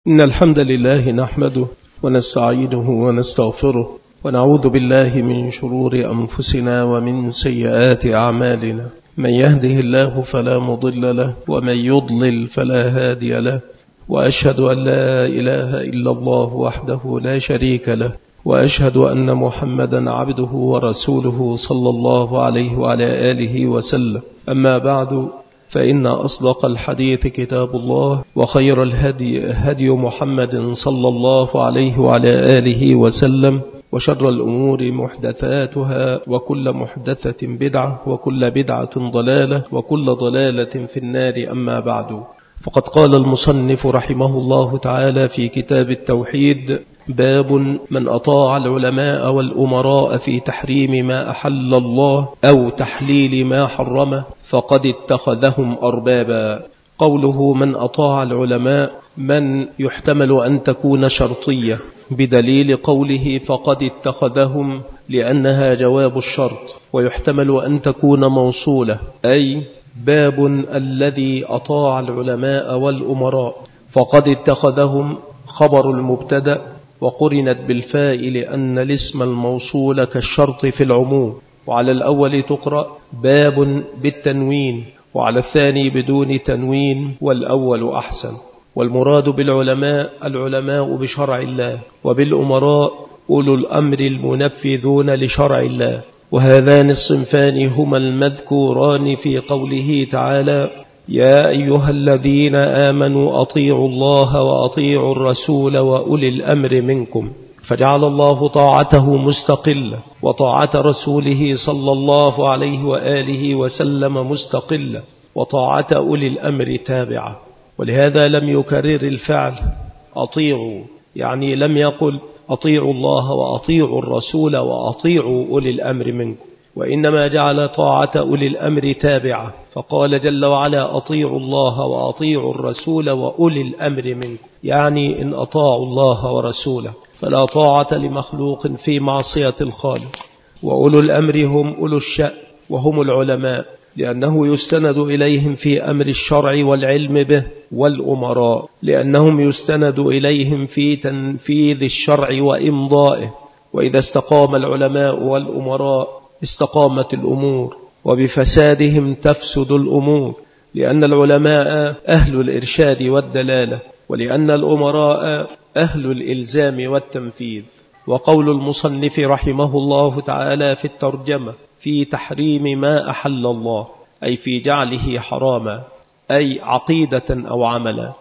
إن الحمد لله نحمده ونستعينه ونستغفره ونعوذ بالله من شرور أنفسنا ومن سيئات أعمالنا. من يهده الله فلا مضل له ومن يضلل فلا هادي له، وأشهد أن لا إله إلا الله وحده لا شريك له، وأشهد أن محمدا عبده ورسوله صلى الله عليه وعلى آله وسلم. أما بعد، فإن أصدق الحديث كتاب الله، وخير الهدي هدي محمد صلى الله عليه وعلى آله وسلم، وشر الأمور محدثاتها، وكل محدثة بدعة، وكل بدعة ضلالة، وكل ضلالة في النار. أما بعد، فقد قال المصنف رحمه الله تعالى في كتاب التوحيد: باب من أطاع العلماء والأمراء في تحريم ما أحل الله أو تحليل ما حرمه فقد اتخذهم أربابا. قوله من أطاع العلماء من يحتمل أن تكون شرطية بدليل قوله فقد اتخذهم، لأنها جواب الشرط، ويحتمل أن تكون موصولة، أي باب الذي أطاع العلماء والأمراء. فقد اتخذهم خبر المبتدأ، وقرنت بالفاء لأن الاسم الموصول كالشرط في العموم. وعلى الأول تقرأ باب بالتنوين، وعلى الثاني بدون تنوين، والأول أحسن. والمراد بالعلماء العلماء بشرع الله، وبالأمراء أولو الأمر المنفذون لشرع الله. وهذان الصنفان هما المذكوران في قوله تعالى: يا أيها الذين آمنوا أطيعوا الله وأطيعوا الرسول وأولي الأمر منكم. فجعل الله طاعته مستقلة، وطاعة رسوله صلى الله عليه وآله وسلم مستقلة، وطاعة أولي الأمر تابعة. ولهذا لم يكرر الفعل أطيعوا، يعني لم يقل أطيعوا الله وأطيعوا الرسول وأطيعوا أولي الأمر منكم، وإنما جعل طاعة أولي الأمر تابعة، فقال جل وعلا: أطيعوا الله وأطيعوا الرسول وأولي الأمر منكم، يعني إن أطاعوا الله ورسوله فلا طاعة لمخلوق في معصية الخالق. وأولو الأمر هم أولو الشأن، وهم العلماء، لأنه يستند إليهم في أمر الشرع والعلم به، والأمراء لأنهم يستند إليهم في تنفيذ الشرع وإمضائه. وإذا استقام العلماء والأمراء استقامت الأمور، وبفسادهم تفسد الأمور، لأن العلماء أهل الإرشاد والدلالة، ولأن الأمراء أهل الإلزام والتنفيذ. وقول المصنف رحمه الله تعالى في الترجمة: في تحريم ما أحل الله، أي في جعله حراما، أي عقيدة أو عملا.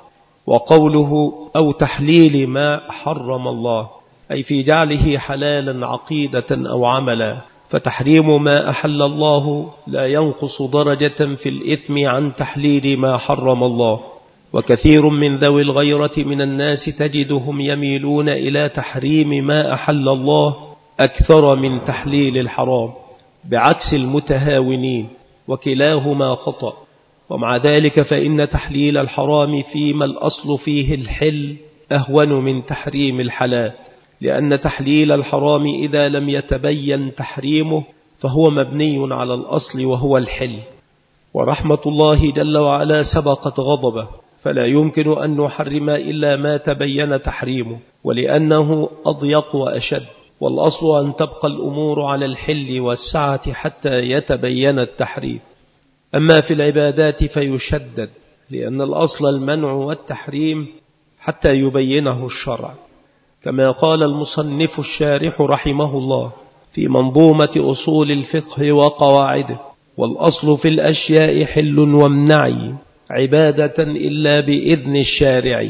وقوله أو تحليل ما حرم الله، أي في جعله حلالا عقيدة أو عملا. فتحريم ما أحل الله لا ينقص درجة في الإثم عن تحليل ما حرم الله. وكثير من ذوي الغيرة من الناس تجدهم يميلون إلى تحريم ما أحل الله أكثر من تحليل الحرام، بعكس المتهاونين، وكلاهما خطأ. ومع ذلك فإن تحليل الحرام فيما الأصل فيه الحل أهون من تحريم الحلال، لأن تحليل الحرام إذا لم يتبين تحريمه فهو مبني على الأصل وهو الحل. ورحمة الله جل وعلا سبقت غضبه، فلا يمكن أن نحرم إلا ما تبين تحريمه، ولأنه أضيق وأشد. والأصل أن تبقى الأمور على الحل والسعة حتى يتبين التحريم. أما في العبادات فيشدد، لأن الأصل المنع والتحريم حتى يبينه الشرع، كما قال المصنف الشارح رحمه الله في منظومة أصول الفقه وقواعده: والأصل في الأشياء حل وامنعي عبادة إلا بإذن الشارع.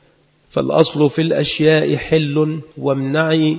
فالأصل في الأشياء حل وامنعي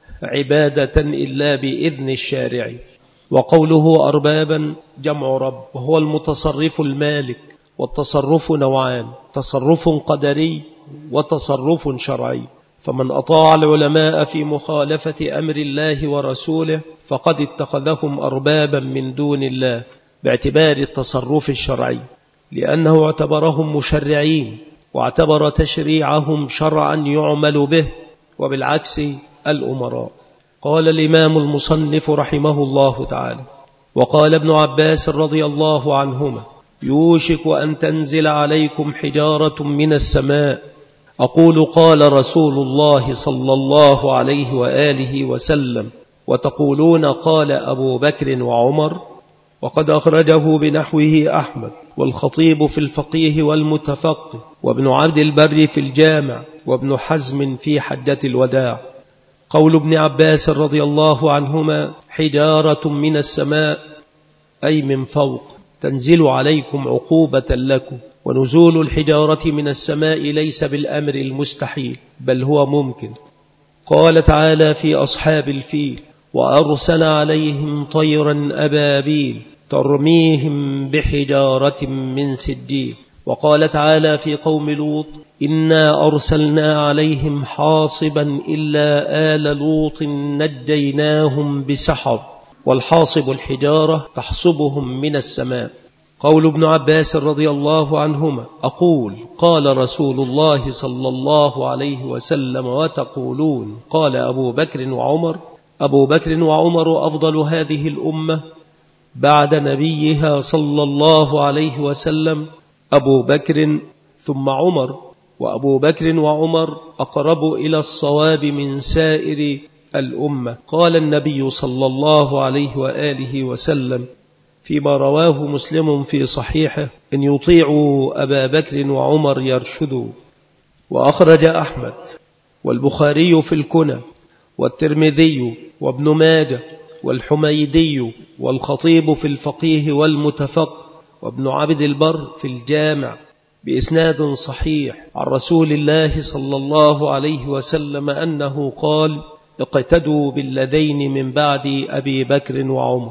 عبادة إلا بإذن الشارع. وقوله أربابا جمع رب، وهو المتصرف المالك. والتصرف نوعان: تصرف قدري وتصرف شرعي. فمن أطاع العلماء في مخالفة أمر الله ورسوله فقد اتخذهم أربابا من دون الله باعتبار التصرف الشرعي، لأنه اعتبرهم مشرعين، واعتبر تشريعهم شرعا يعمل به، وبالعكس الأمراء. قال الإمام المصنف رحمه الله تعالى: وقال ابن عباس رضي الله عنهما: يوشك أن تنزل عليكم حجارة من السماء أقول قال رسول الله صلى الله عليه وآله وسلم وتقولون قال أبو بكر وعمر. وقد أخرجه بنحوه أحمد والخطيب في الفقيه والمتفقه وابن عبد البر في الجامع وابن حزم في حجة الوداع. قول ابن عباس رضي الله عنهما حجارة من السماء أي من فوق تنزل عليكم عقوبة لكم. ونزول الحجارة من السماء ليس بالأمر المستحيل بل هو ممكن. قال تعالى في أصحاب الفيل وأرسل عليهم طيرا أبابيل ترميهم بحجارة من سجيل. وقال تعالى في قوم لوط إنا أرسلنا عليهم حاصبا إلا آل لوط نجيناهم بسحر. والحاصب الحجارة تحصبهم من السماء. قول ابن عباس رضي الله عنهما أقول قال رسول الله صلى الله عليه وسلم وتقولون قال أبو بكر وعمر. أبو بكر وعمر أفضل هذه الأمة بعد نبيها صلى الله عليه وسلم. أبو بكر ثم عمر. وأبو بكر وعمر أقرب إلى الصواب من سائر الأمة. قال النبي صلى الله عليه وآله وسلم فيما رواه مسلم في صحيحه إن يطيعوا أبا بكر وعمر يرشدوا. وأخرج أحمد والبخاري في الكنى والترمذي وابن ماجه والحميدي والخطيب في الفقيه والمتفقه وابن عبد البر في الجامع بإسناد صحيح عن رسول الله صلى الله عليه وسلم أنه قال اقتدوا بالذين من بعد أبي بكر وعمر.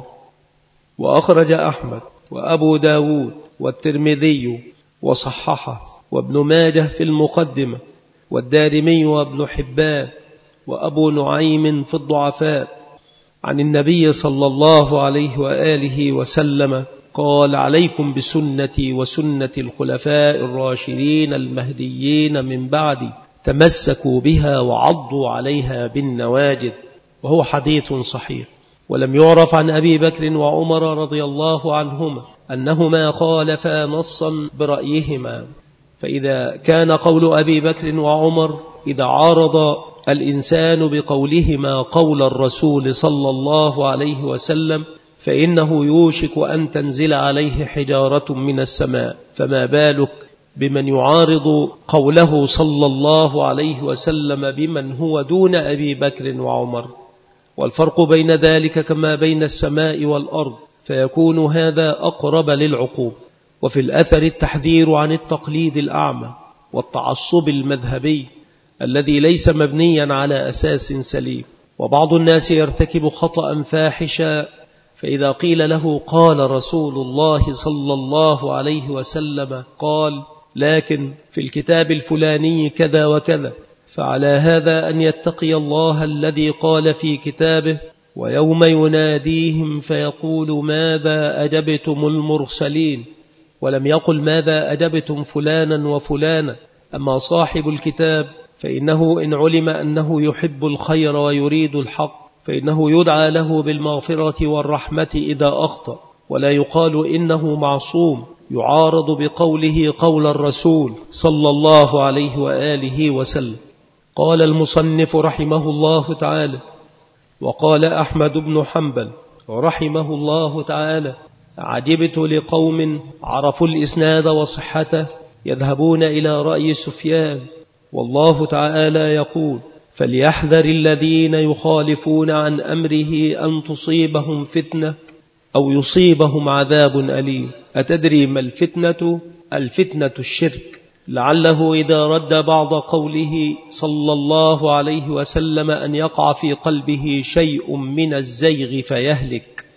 وأخرج أحمد وأبو داود والترمذي وصححه وابن ماجه في المقدمة والدارمي وابن حبان وأبو نعيم في الضعفاء عن النبي صلى الله عليه وآله وسلم قال عليكم بسنتي وسنة الخلفاء الراشدين المهديين من بعدي تمسكوا بها وعضوا عليها بالنواجذ. وهو حديث صحيح. ولم يعرف عن أبي بكر وعمر رضي الله عنهما أنهما خالفا نصا برأيهما. فإذا كان قول أبي بكر وعمر إذا عارض الإنسان بقولهما قول الرسول صلى الله عليه وسلم فإنه يوشك أن تنزل عليه حجارة من السماء. فما بالك بمن يعارض قوله صلى الله عليه وسلم بمن هو دون أبي بكر وعمر. والفرق بين ذلك كما بين السماء والأرض فيكون هذا أقرب للعقوب. وفي الأثر التحذير عن التقليد الأعمى والتعصب المذهبي الذي ليس مبنيا على أساس سليم. وبعض الناس يرتكب خطأ فاحشا فإذا قيل له قال رسول الله صلى الله عليه وسلم قال لكن في الكتاب الفلاني كذا وكذا، فعلى هذا أن يتقي الله الذي قال في كتابه ويوم يناديهم فيقول ماذا أجبتم المرسلين، ولم يقل ماذا أجبتم فلانا وفلانا. أما صاحب الكتاب فإنه إن علم أنه يحب الخير ويريد الحق فإنه يدعى له بالمغفرة والرحمة إذا أخطأ، ولا يقال إنه معصوم يعارض بقوله قول الرسول صلى الله عليه وآله وسلم. قال المصنف رحمه الله تعالى: وقال أحمد بن حنبل رحمه الله تعالى: عجبت لقوم عرفوا الإسناد وصحته يذهبون إلى رأي سفيان، والله تعالى يقول: فليحذر الذين يخالفون عن أمره أن تصيبهم فتنة أو يصيبهم عذاب أليم. أتدري ما الفتنة؟ الفتنة الشرك، لعله إذا رد بعض قوله صلى الله عليه وسلم أن يقع في قلبه شيء من الزيغ فيهلك.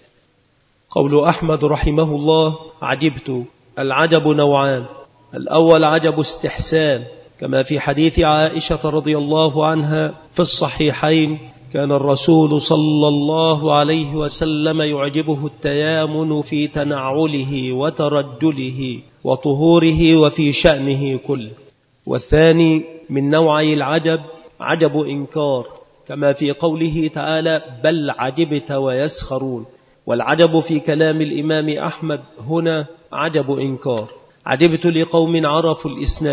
قول أحمد رحمه الله: عجبت. العجب نوعان: الأول عجب استحسان كما في حديث عائشة رضي الله عنها في الصحيحين: كان الرسول صلى الله عليه وسلم يعجبه التيامن في تنعله وترجله وطهوره وفي شأنه كله. والثاني من نوعي العجب عجب إنكار كما في قوله تعالى: بل عجبت ويسخرون. والعجب في كلام الإمام أحمد هنا عجب إنكار. عجبت لقوم عرفوا الإسناد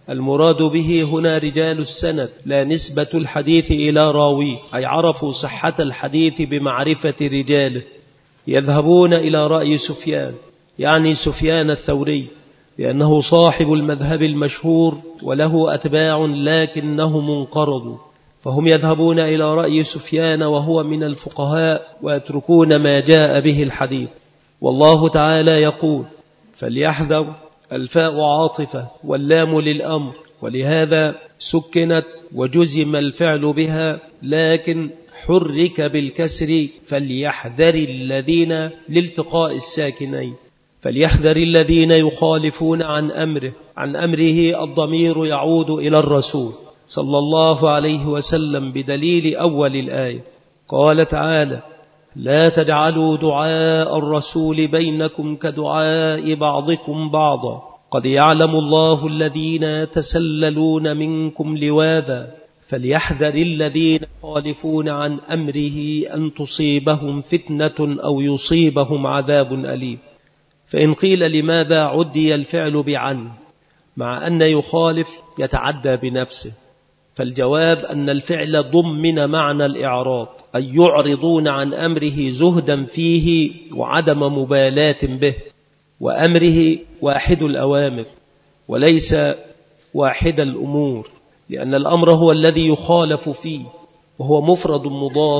المراد به هنا رجال السند لا نسبة الحديث إلى راوي، أي عرفوا صحة الحديث بمعرفة رجاله. يذهبون إلى رأي سفيان، يعني سفيان الثوري، لأنه صاحب المذهب المشهور وله أتباع لكنه منقرض، فهم يذهبون إلى رأي سفيان وهو من الفقهاء ويتركون ما جاء به الحديث. والله تعالى يقول: فليحذر، الفاء عاطفة واللام للأمر، ولهذا سكنت وجزم الفعل بها، لكن حرك بالكسر فليحذر الذين لالتقاء الساكنين. فليحذر الذين يخالفون عن أمره الضمير يعود إلى الرسول صلى الله عليه وسلم بدليل أول الآية. قال تعالى: لا تجعلوا دعاء الرسول بينكم كدعاء بعضكم بعضا قد يعلم الله الذين يتسللون منكم لواذا فليحذر الذين يخالفون عن أمره أن تصيبهم فتنة أو يصيبهم عذاب أليم. فإن قيل لماذا عدي الفعل بعن مع أن يخالف يتعدى بنفسه، فالجواب أن الفعل ضمن معنى الإعراض، أي يعرضون عن أمره زهدا فيه وعدم مبالاة به، وأمره واحد الأوامر وليس واحد الأمور، لأن الأمر هو الذي يخالف فيه، وهو مفرد مضاف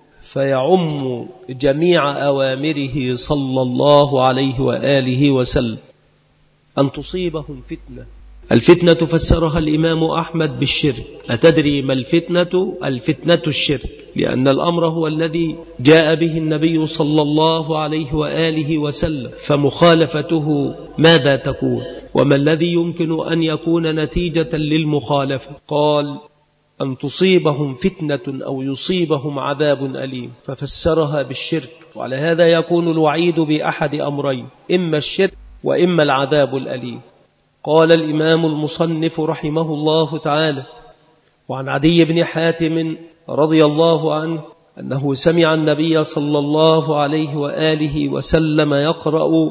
فيعم جميع أوامره صلى الله عليه وآله وسلم. أن تصيبهم فتنة، الفتنة فسرها الإمام أحمد بالشرك. أتدري ما الفتنة؟ الفتنة الشرك، لأن الأمر هو الذي جاء به النبي صلى الله عليه وآله وسلم، فمخالفته ماذا تكون؟ وما الذي يمكن أن يكون نتيجة للمخالفة؟ قال: أن تصيبهم فتنة أو يصيبهم عذاب أليم، ففسرها بالشرك. وعلى هذا يكون الوعيد بأحد أمرين، إما الشرك وإما العذاب الأليم. قال الإمام المصنف رحمه الله تعالى: وعن عدي بن حاتم رضي الله عنه أنه سمع النبي صلى الله عليه وآله وسلم يقرأ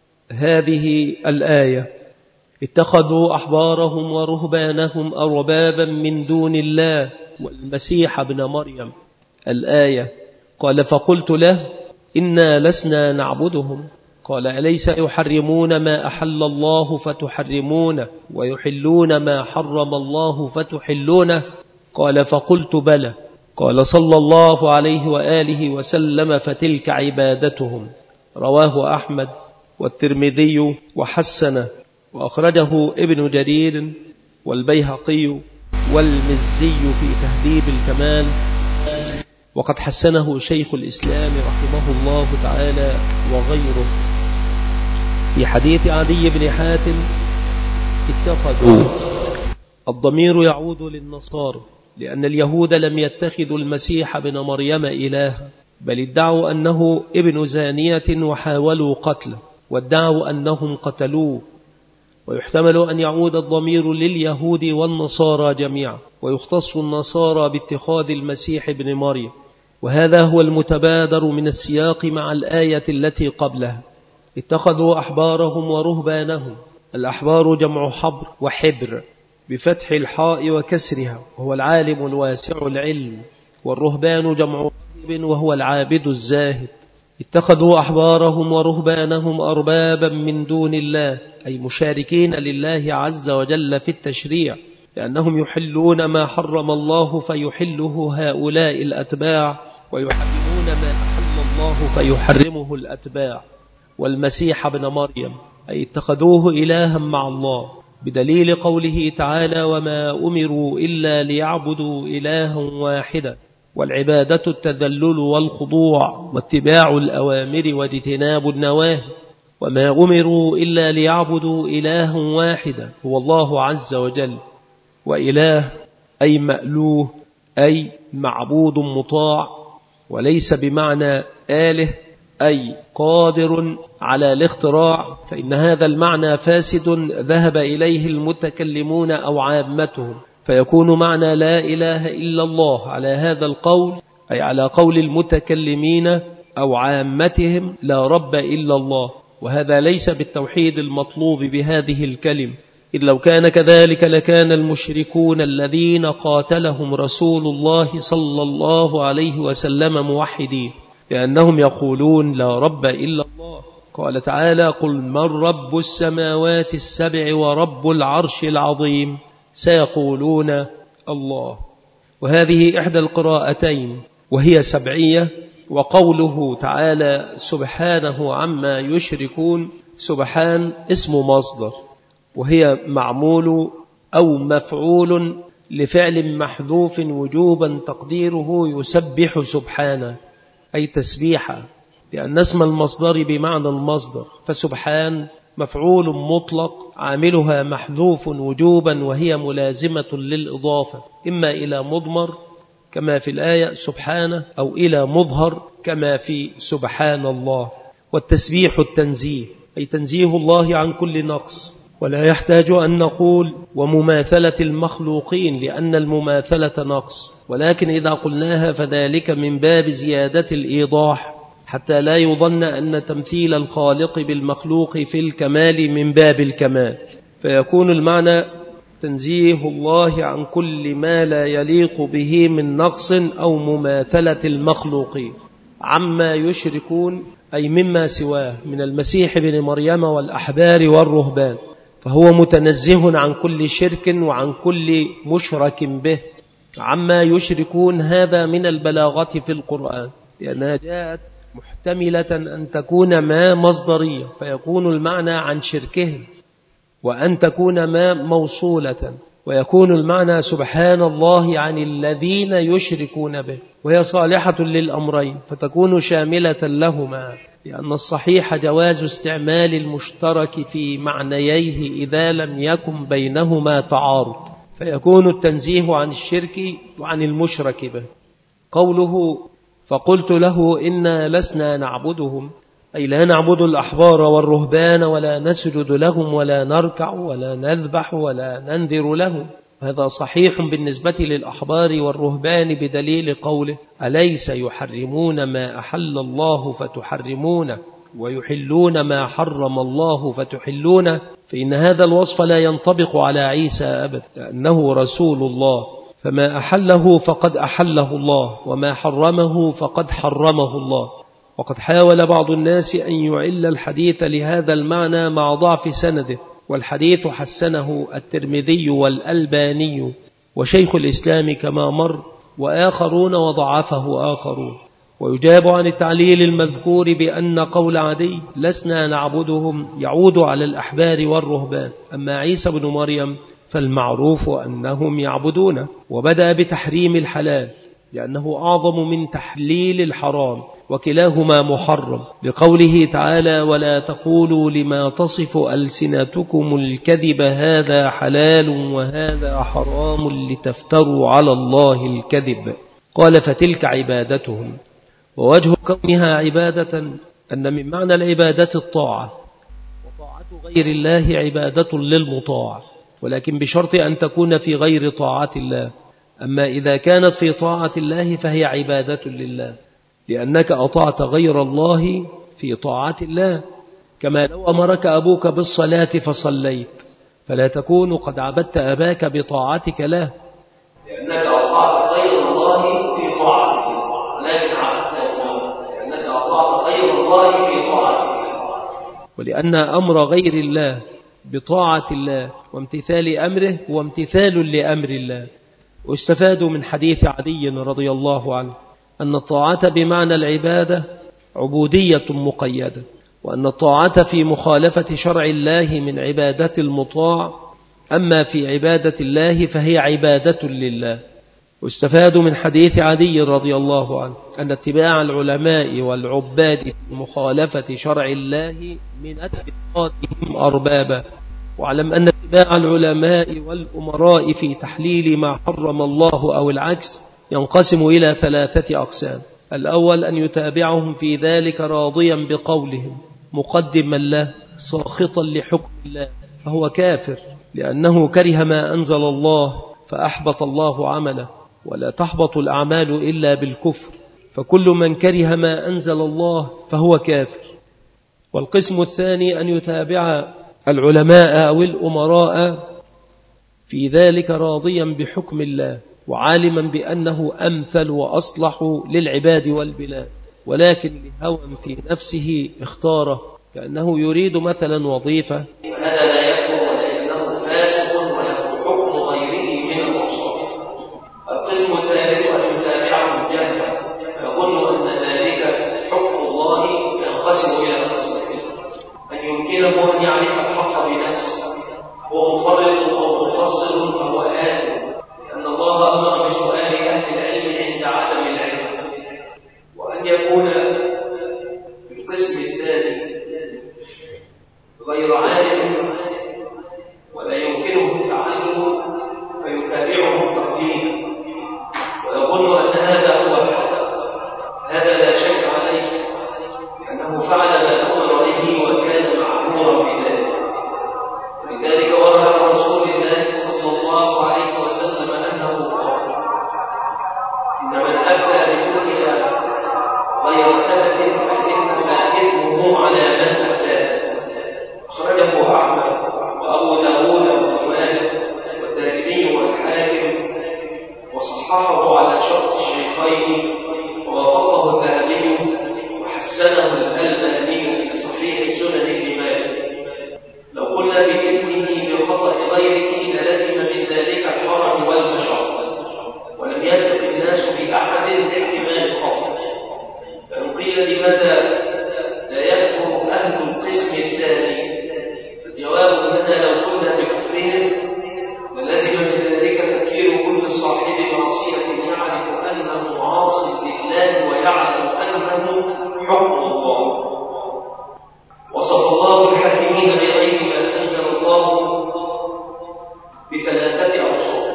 هذه الآية: اتخذوا أحبارهم ورهبانهم أربابا من دون الله والمسيح ابن مريم، الآية. قال: فقلت له: إنا لسنا نعبدهم. قال: أليس يحرمون ما أحل الله فتحرمونه ويحلون ما حرم الله فتحلونه؟ قال: فقلت: بلى. قال صلى الله عليه وآله وسلم: فتلك عبادتهم. رواه أحمد والترمذي وحسنه، وأخرجه ابن جرير والبيهقي والمزي في تهذيب الكمال، وقد حسنه شيخ الإسلام رحمه الله تعالى وغيره. في حديث عدي بن حاتم: اتخذوا، الضمير يعود للنصارى، لأن اليهود لم يتخذوا المسيح بن مريم إلها، بل ادعوا أنه ابن زانية وحاولوا قتله، وادعوا أنهم قتلوه. ويحتمل أن يعود الضمير لليهود والنصارى جميعا، ويختص النصارى باتخاذ المسيح ابن مريم، وهذا هو المتبادر من السياق مع الآية التي قبلها: اتخذوا أحبارهم ورهبانهم. الأحبار جمع حبر وحبر بفتح الحاء وكسرها، وهو العالم الواسع العلم، والرهبان جمع راهب وهو العابد الزاهد. اتخذوا أحبارهم ورهبانهم أربابا من دون الله، أي مشاركين لله عز وجل في التشريع، لأنهم يحلون ما حرم الله فيحله هؤلاء الأتباع، ويحرمون ما أحل الله فيحرمه الأتباع. والمسيح ابن مريم أي اتخذوه إلها مع الله، بدليل قوله تعالى: وما أمروا إلا ليعبدوا إلها واحدا. والعبادة التذلل والخضوع واتباع الأوامر واجتناب النواهي. وما أمروا إلا ليعبدوا إلها واحدا هو الله عز وجل. وإله أي مألوه، أي معبود مطاع، وليس بمعنى آله أي قادر على الاختراع، فإن هذا المعنى فاسد ذهب إليه المتكلمون أو عامتهم، فيكون معنى لا إله إلا الله على هذا القول، أي على قول المتكلمين أو عامتهم لا رب إلا الله، وهذا ليس بالتوحيد المطلوب بهذه الكلمة، إذ لو كان كذلك لكان المشركون الذين قاتلهم رسول الله صلى الله عليه وسلم موحدين، لأنهم يقولون لا رب إلا الله. قال تعالى: قل من رب السماوات السبع ورب العرش العظيم، سيقولون الله. وهذه إحدى القراءتين وهي سبعية. وقوله تعالى سبحانه عما يشركون، سبحان اسم مصدر، وهي معمول أو مفعول لفعل محذوف وجوبا تقديره يسبح سبحانه، أي تسبيحا، لأن اسم المصدر بمعنى المصدر، فسبحان مفعول مطلق عاملها محذوف وجوبا، وهي ملازمة للإضافة إما إلى مضمر كما في الآية سبحانه، أو إلى مظهر كما في سبحان الله. والتسبيح التنزيه، أي تنزيه الله عن كل نقص، ولا يحتاج أن نقول ومماثلة المخلوقين لأن المماثلة نقص، ولكن إذا قلناها فذلك من باب زيادة الإيضاح، حتى لا يظن أن تمثيل الخالق بالمخلوق في الكمال من باب الكمال، فيكون المعنى تنزيه الله عن كل ما لا يليق به من نقص أو مماثلة المخلوقين. عما يشركون أي مما سواه من المسيح بن مريم والأحبار والرهبان، فهو متنزه عن كل شرك وعن كل مشرك به. عما يشركون هذا من البلاغة في القرآن، لأنها جاءت محتملة أن تكون ما مصدرية فيكون المعنى عن شركهم، وأن تكون ما موصولة ويكون المعنى سبحان الله عن الذين يشركون به، وهي صالحة للأمرين فتكون شاملة لهما، لأن الصحيح جواز استعمال المشترك في معنييه إذا لم يكن بينهما تعارض، فيكون التنزيه عن الشرك وعن المشرك به. قوله فقلت له إنا لسنا نعبدهم، أي لا نعبد الأحبار والرهبان ولا نسجد لهم ولا نركع ولا نذبح ولا ننذر لهم. هذا صحيح بالنسبة للأحبار والرهبان بدليل قوله أليس يحرمون ما أحل الله فتحرمونه ويحلون ما حرم الله فتحلونه، فإن هذا الوصف لا ينطبق على عيسى أبدا، لأنه رسول الله، فما أحله فقد أحله الله وما حرمه فقد حرمه الله. وقد حاول بعض الناس أن يعل الحديث لهذا المعنى مع ضعف سنده، والحديث حسنه الترمذي والألباني وشيخ الإسلام كما مر، وآخرون وضعفه آخرون. ويجاب عن التعليل المذكور بأن قول عدي لسنا نعبدهم يعود على الأحبار والرهبان، أما عيسى بن مريم فالمعروف أنهم يعبدونه. وبدأ بتحريم الحلال لأنه أعظم من تحليل الحرام، وكلاهما محرم، بقوله تعالى ولا تقولوا لما تصف ألسنتكم الكذب هذا حلال وهذا حرام لتفتروا على الله الكذب. قال فتلك عبادتهم. ووجه كونها عبادة أن من معنى العبادة الطاعة، وطاعة غير الله عبادة للمطاع، ولكن بشرط أن تكون في غير طاعة الله. أما إذا كانت في طاعة الله فهي عبادة لله، لأنك أطعت غير الله في طاعة الله، كما لو أمرك أبوك بالصلاة فصليت، فلا تكون قد عبدت أباك بطاعتك له، لأنك أطعت غير الله في طاعته، لكن عبدت أبوك لأنك أطعت غير الله في طاعته. ولأن أمر غير الله بطاعة الله وامتثال أمره هو امتثال لأمر الله. واستفاد من حديث عدي رضي الله عنه أن الطاعة بمعنى العبادة عبودية مقيدة، وأن الطاعة في مخالفة شرع الله من عبادة المطاع، أما في عبادة الله فهي عبادة لله. واستفاد من حديث عدي رضي الله عنه أن اتباع العلماء والعباد في مخالفة شرع الله من اتخاذهم أربابا. واعلم أن اتباع العلماء والأمراء في تحليل ما حرم الله أو العكس ينقسم إلى 3 أقسام. الأول أن يتابعهم في ذلك راضيا بقولهم مقدما له ساخطا لحكم الله، فهو كافر لأنه كره ما أنزل الله فأحبط الله عمله، ولا تحبط الأعمال إلا بالكفر، فكل من كره ما أنزل الله فهو كافر. والقسم الثاني أن يتابع العلماء أو الأمراء في ذلك راضيا بحكم الله وعالما بأنه أمثل وأصلح للعباد والبلاد، ولكن لهوى في نفسه اختاره، كأنه يريد مثلا وظيفة. هذا لا يكون لأنه فاسق وله حكم غيره من الأوصاف. القسم الثالث أن يتابعه الجهل فيظن أن ذلك حكم الله ينقسم إلى قسمين: أن يمكنه أن يعرف الحق بنفسه، هو مفرط أو مقصر فهو آثم، لأن الله أمر بسؤال أهل العلم عند عدم العلم. وأن يكون في القسم الثاني غير عالم ولا يمكنه التعلم فيتابعه التقليد ويظن أن هذا هو الحق. هذا لا شك عليه لأنه فعل ما أمر به وكان معمورا بذلك. ولذلك ورد عن رسول الله صلى الله عليه وسلم أنه قال: إن من أفتى بفتيا غير ثبت فإنما إثمه على من أفتاه. أخرجه أحمد وأبو داود وابن ماجه والدارمي والحاكم وصححه على شرط الشيخين ووافقه الذهبي وحسنه الألباني في صحيح سنن ابن ماجه. لو قلنا بإثمه بخطأ غيره للزم من ذلك الحرج والمشقة، ولم يثق الناس بأحد باحتمال الخطأ. فإن قيل لماذا لا يكفر أهل القسم الثاني؟ الجواب أننا لو قلنا بكفرهم للزم من ذلك تكفير كل صاحب معصية يعرف أنه عاص لله ويعلم أنه حكم الله. وصف الله الحاكمين بغير ما أنزل الله بثلاثة أوصاف.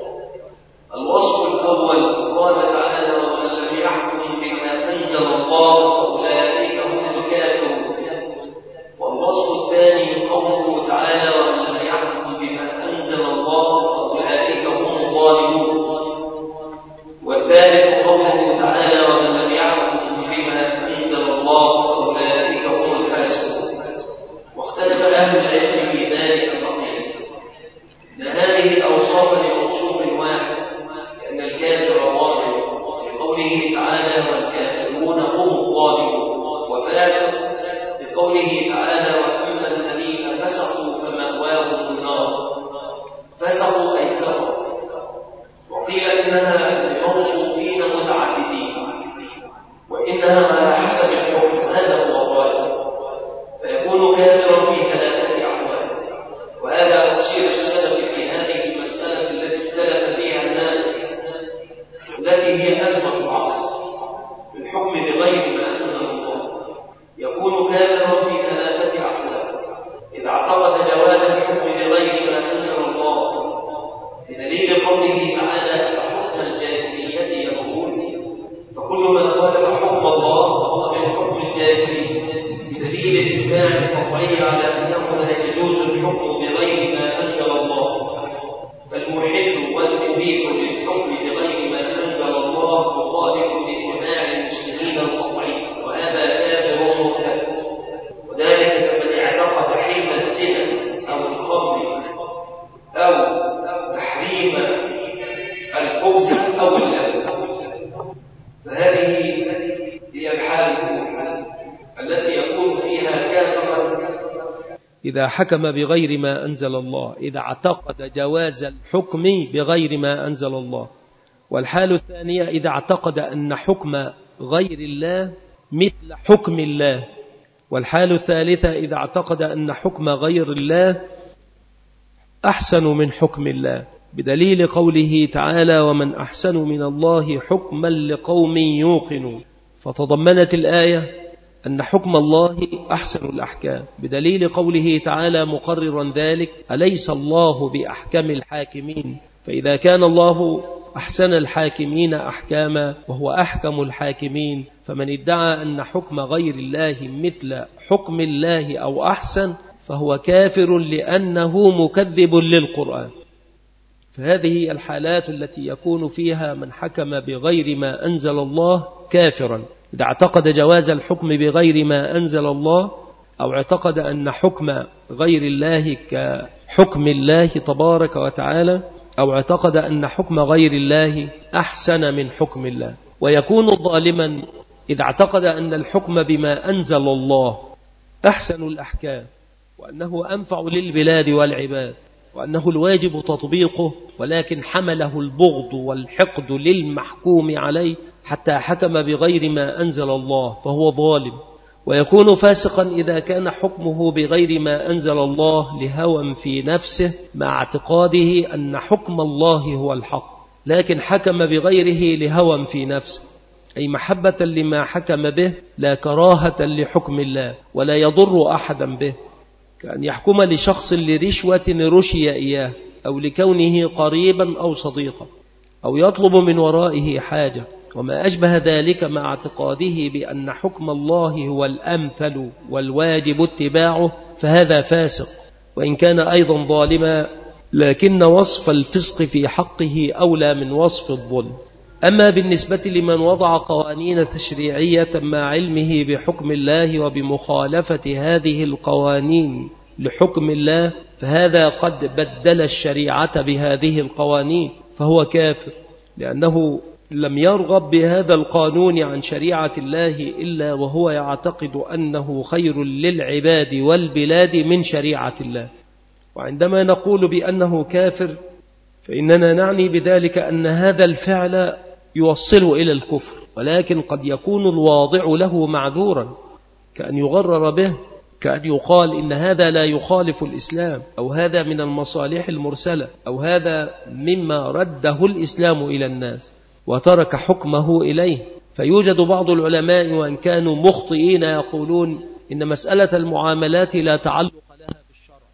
الوصف الأول قال تعالى: ومن لم يحكم بما أنزل الله فأولئك هم الكافرون. والوصف الثاني قوله تعالى: ومن لم يحكم بما أنزل الله فأولئك هم الظالمون. والثالث قوله تعالى: ومن لم يحكم بما أنزل الله فأولئك هم الفاسقون. واختلف أهل العلم في ذلك فقيل إن هذه الأوصاف لموصوف واحد، لأن الكافر ظالم لقوله تعالى: والكافرون هم الظالمون، وفاسق لقوله تعالى: وأما الذين فسقوا فمأواهم النار. فسقوا أي كفروا. وقيل إنها لموصوفين متعددين، وإنها على حسب الحكم، هذا هو الراجح، فيكون كافرا في ثلاثة أحوال. وهذا تفسير السلف في هذه المسألة التي اختلف فيها الناس، التي هي أزمة العصر في الحكم بغير ما أنزل الله. يكون كافرا في ثلاثة أحوال: إذا اعتقد جواز الحكم بغير ما أنزل الله بدليل قوله تعالى: فحكم الجاهلية يبغون، فكل من خالف حكم الله فهو من حكم الجاهلية، بدليل الإجماع القطعي على أنه لا يجوز الحكم بغير ما أنزل الله. فالمحل والمبيح للحكم بغير ما أنزل الله مخالف لإجماع المسلمين القطعي، وهذا كافر مرتد. وذلك كمن اعتقد حل الزنا أو الخمر أو تحريم الخبز أو اللبن. فهذه هي الحال التي يكون فيها كافرا إذا حكم بغير ما أنزل الله، إذا اعتقد جواز الحكم بغير ما أنزل الله. والحال الثانية إذا اعتقد أن حكم غير الله مثل حكم الله. والحال الثالثة إذا اعتقد أن حكم غير الله أحسن من حكم الله، بدليل قوله تعالى: ومن أحسن من الله حكما لقوم يوقنون. فتضمنت الآية أن حكم الله أحسن الأحكام، بدليل قوله تعالى مقررا ذلك: أليس الله بأحكم الحاكمين؟ فإذا كان الله أحسن الحاكمين أحكاما وهو أحكم الحاكمين، فمن ادعى أن حكم غير الله مثل حكم الله أو أحسن فهو كافر لأنه مكذب للقرآن. فهذه الحالات التي يكون فيها من حكم بغير ما أنزل الله كافرا: إذا اعتقد جواز الحكم بغير ما أنزل الله أو اعتقد أن حكم غير الله كحكم الله تبارك وتعالى، أو اعتقد أن حكم غير الله أحسن من حكم الله. ويكون ظالما إذا اعتقد أن الحكم بما أنزل الله أحسن الأحكام، وأنه أنفع للبلاد والعباد، وأنه الواجب تطبيقه، ولكن حمله البغض والحقد للمحكوم عليه حتى حكم بغير ما أنزل الله، فهو ظالم. ويكون فاسقا إذا كان حكمه بغير ما أنزل الله لهوى في نفسه، مع اعتقاده أن حكم الله هو الحق، لكن حكم بغيره لهوى في نفسه، أي محبة لما حكم به لا كراهة لحكم الله، ولا يضر أحدا به، كأن يحكم لشخص لرشوة رشي إياه، أو لكونه قريبا أو صديقا، أو يطلب من ورائه حاجة، وما أشبه ذلك، مع اعتقاده بأن حكم الله هو الأمثل والواجب اتباعه، فهذا فاسق وإن كان أيضا ظالما، لكن وصف الفسق في حقه أولى من وصف الظلم. أما بالنسبة لمن وضع قوانين تشريعية مع علمه بحكم الله وبمخالفة هذه القوانين لحكم الله، فهذا قد بدل الشريعة بهذه القوانين، فهو كافر، لأنه لم يرغب بهذا القانون عن شريعة الله إلا وهو يعتقد أنه خير للعباد والبلاد من شريعة الله. وعندما نقول بأنه كافر فإننا نعني بذلك أن هذا الفعل يوصل إلى الكفر، ولكن قد يكون الواضع له معذورا، كأن يغرر به، كأن يقال إن هذا لا يخالف الإسلام، أو هذا من المصالح المرسلة، أو هذا مما رده الإسلام إلى الناس وترك حكمه إليه. فيوجد بعض العلماء وإن كانوا مخطئين يقولون إن مسألة المعاملات لا تعلق لها بالشرع،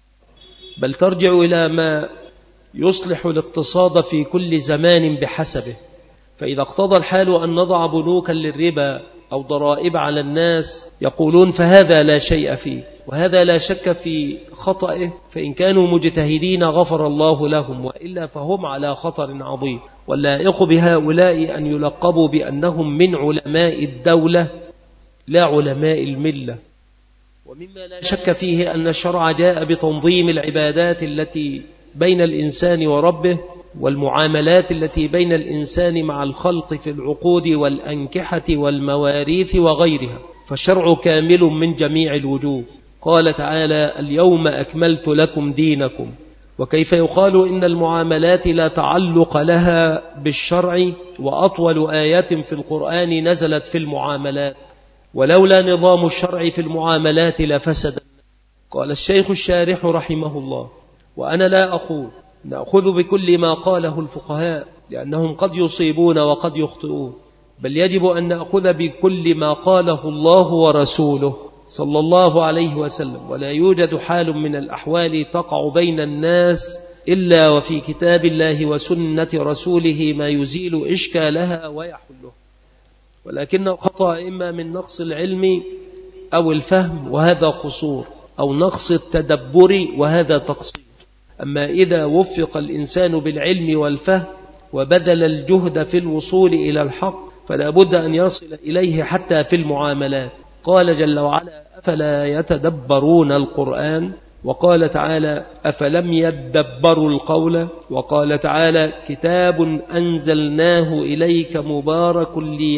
بل ترجع إلى ما يصلح الاقتصاد في كل زمان بحسبه. فإذا اقتضى الحال أن نضع بنوكا للربا أو ضرائب على الناس، يقولون فهذا لا شيء فيه، وهذا لا شك في خطئه، فإن كانوا مجتهدين غفر الله لهم، وإلا فهم على خطر عظيم. واللائق بهؤلاء أن يلقبوا بأنهم من علماء الدولة لا علماء الملة. ومما لا شك فيه أن الشرع جاء بتنظيم العبادات التي بين الإنسان وربه، والمعاملات التي بين الإنسان مع الخلق في العقود والأنكحة والمواريث وغيرها، فالشرع كامل من جميع الوجوه. قال تعالى: اليوم أكملت لكم دينكم. وكيف يقال إن المعاملات لا تعلق لها بالشرع، وأطول آيات في القرآن نزلت في المعاملات، ولولا نظام الشرع في المعاملات لفسد. قال الشيخ الشارح رحمه الله: وأنا لا أقول نأخذ بكل ما قاله الفقهاء، لأنهم قد يصيبون وقد يخطئون، بل يجب أن نأخذ بكل ما قاله الله ورسوله صلى الله عليه وسلم. ولا يوجد حال من الأحوال تقع بين الناس إلا وفي كتاب الله وسنة رسوله ما يزيل إشكالها ويحله، ولكن الخطأ إما من نقص العلم أو الفهم، وهذا قصور، أو نقص التدبر، وهذا تقصير. أما إذا وفق الإنسان بالعلم والفهم وبذل الجهد في الوصول إلى الحق، فلا بد أن يصل إليه حتى في المعاملات. قال جل وعلا: أفلا يتدبرون القرآن؟ وقال تعالى: أفلم يدبروا القول؟ وقال تعالى: كتاب أنزلناه إليك مبارك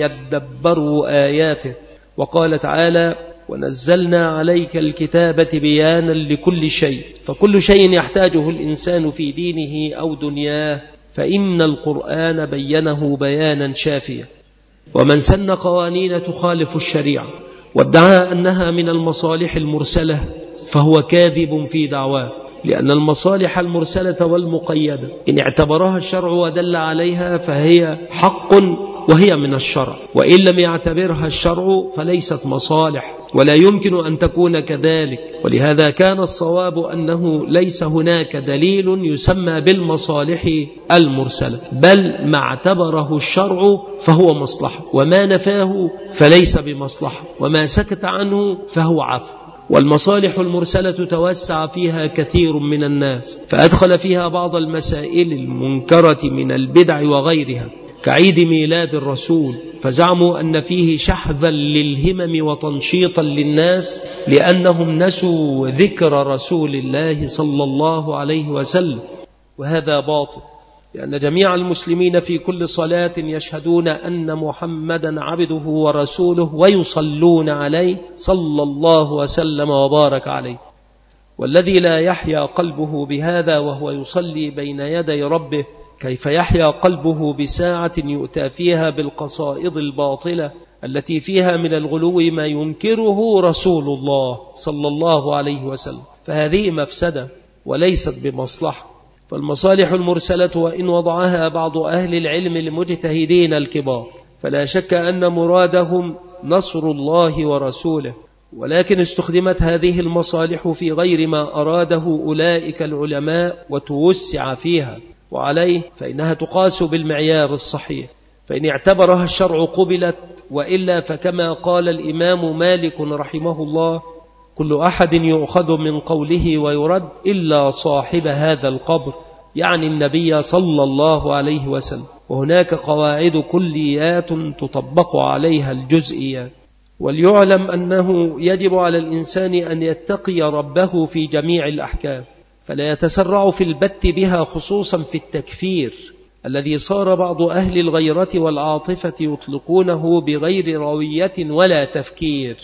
ليدبروا آياته. وقال تعالى: ونزلنا عليك الكتاب بيانا لكل شيء. فكل شيء يحتاجه الإنسان في دينه أو دنياه فإن القرآن بينه بيانا شافيا. ومن سن قوانين تخالف الشريعة وادعى أنها من المصالح المرسلة فهو كاذب في دعواه، لأن المصالح المرسلة والمقيدة إن اعتبرها الشرع ودل عليها فهي حق وهي من الشرع، وإن لم يعتبرها الشرع فليست مصالح، ولا يمكن أن تكون كذلك. ولهذا كان الصواب أنه ليس هناك دليل يسمى بالمصالح المرسلة، بل ما اعتبره الشرع فهو مصلحة، وما نفاه فليس بمصلحة، وما سكت عنه فهو عفو. والمصالح المرسلة توسع فيها كثير من الناس، فأدخل فيها بعض المسائل المنكرة من البدع وغيرها، كعيد ميلاد الرسول، فزعموا أن فيه شحذا للهمم وتنشيطا للناس لأنهم نسوا ذكر رسول الله صلى الله عليه وسلم، وهذا باطل، لأن جميع المسلمين في كل صلاة يشهدون أن محمدا عبده ورسوله ويصلون عليه صلى الله وسلم وبارك عليه. والذي لا يحيا قلبه بهذا وهو يصلي بين يدي ربه، كيف يحيا قلبه بساعة يؤتى فيها بالقصائد الباطلة التي فيها من الغلو ما ينكره رسول الله صلى الله عليه وسلم؟ فهذه مفسدة وليست بمصلحة. فالمصالح المرسلة وإن وضعها بعض أهل العلم المجتهدين الكبار، فلا شك أن مرادهم نصر الله ورسوله، ولكن استخدمت هذه المصالح في غير ما أراده أولئك العلماء وتوسع فيها، وعليه فإنها تقاس بالمعيار الصحيح، فإن اعتبرها الشرع قبلت، وإلا فكما قال الإمام مالك رحمه الله: كل أحد يؤخذ من قوله ويرد إلا صاحب هذا القبر، يعني النبي صلى الله عليه وسلم. وهناك قواعد كليات تطبق عليها الجزئيات. وليعلم أنه يجب على الإنسان أن يتقي ربه في جميع الأحكام، فلا يتسرع في البت بها، خصوصا في التكفير الذي صار بعض أهل الغيرة والعاطفة يطلقونه بغير روية ولا تفكير،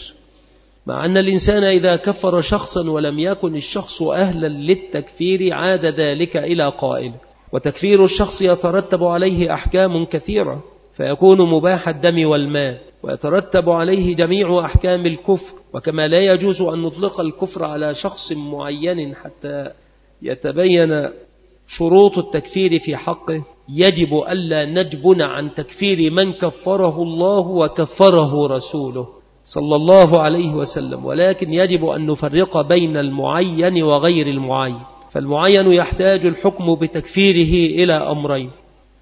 مع أن الإنسان إذا كفر شخصا ولم يكن الشخص أهلا للتكفير عاد ذلك إلى قائل، وتكفير الشخص يترتب عليه أحكام كثيرة، فيكون مباح الدم والمال، ويترتب عليه جميع أحكام الكفر. وكما لا يجوز أن نطلق الكفر على شخص معين حتى يتبين شروط التكفير في حقه، يجب ألا نجبن عن تكفير من كفره الله وكفره رسوله صلى الله عليه وسلم، ولكن يجب أن نفرق بين المعين وغير المعين. فالمعين يحتاج الحكم بتكفيره إلى أمرين: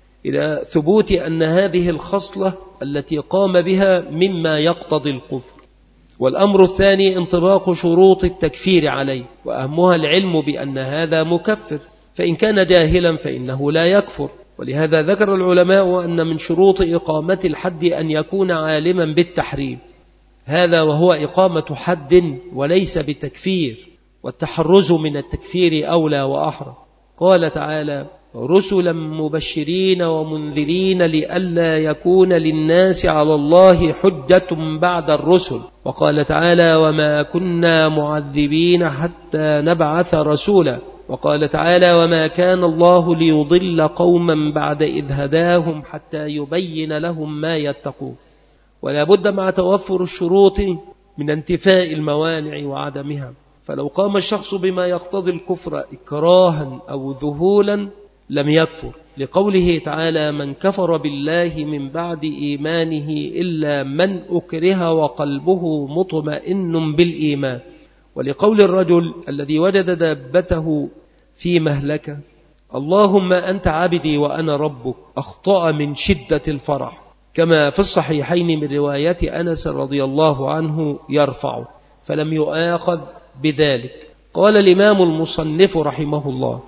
إلى ثبوت أن هذه الخصلة التي قام بها مما يقتضي الكفر، والأمر الثاني انطباق شروط التكفير عليه، وأهمها العلم بأن هذا مكفر، فإن كان جاهلا فإنه لا يكفر. ولهذا ذكر العلماء أن من شروط إقامة الحد أن يكون عالما بالتحريم، هذا وهو إقامة حد وليس بتكفير، والتحرز من التكفير أولى وأحرى. قال تعالى: رسلا مبشرين ومنذرين لئلا يكون للناس على الله حجة بعد الرسل. وقال تعالى: وما كنا معذبين حتى نبعث رسولا. وقال تعالى: وما كان الله ليضل قوما بعد إذ هداهم حتى يبين لهم ما يتقون. ولا بد مع توفر الشروط من انتفاء الموانع وعدمها، فلو قام الشخص بما يقتضي الكفر إكراها أو ذهولا لم يكفر، لقوله تعالى: من كفر بالله من بعد إيمانه إلا من أكره وقلبه مطمئن بالإيمان. ولقول الرجل الذي وجد دابته في مهلكة: اللهم أنت عبدي وأنا ربك، أخطأ من شدة الفرح، كما في الصحيحين من رواية أنس رضي الله عنه يرفع، فلم يؤاخذ بذلك. قال الإمام المصنف رحمه الله: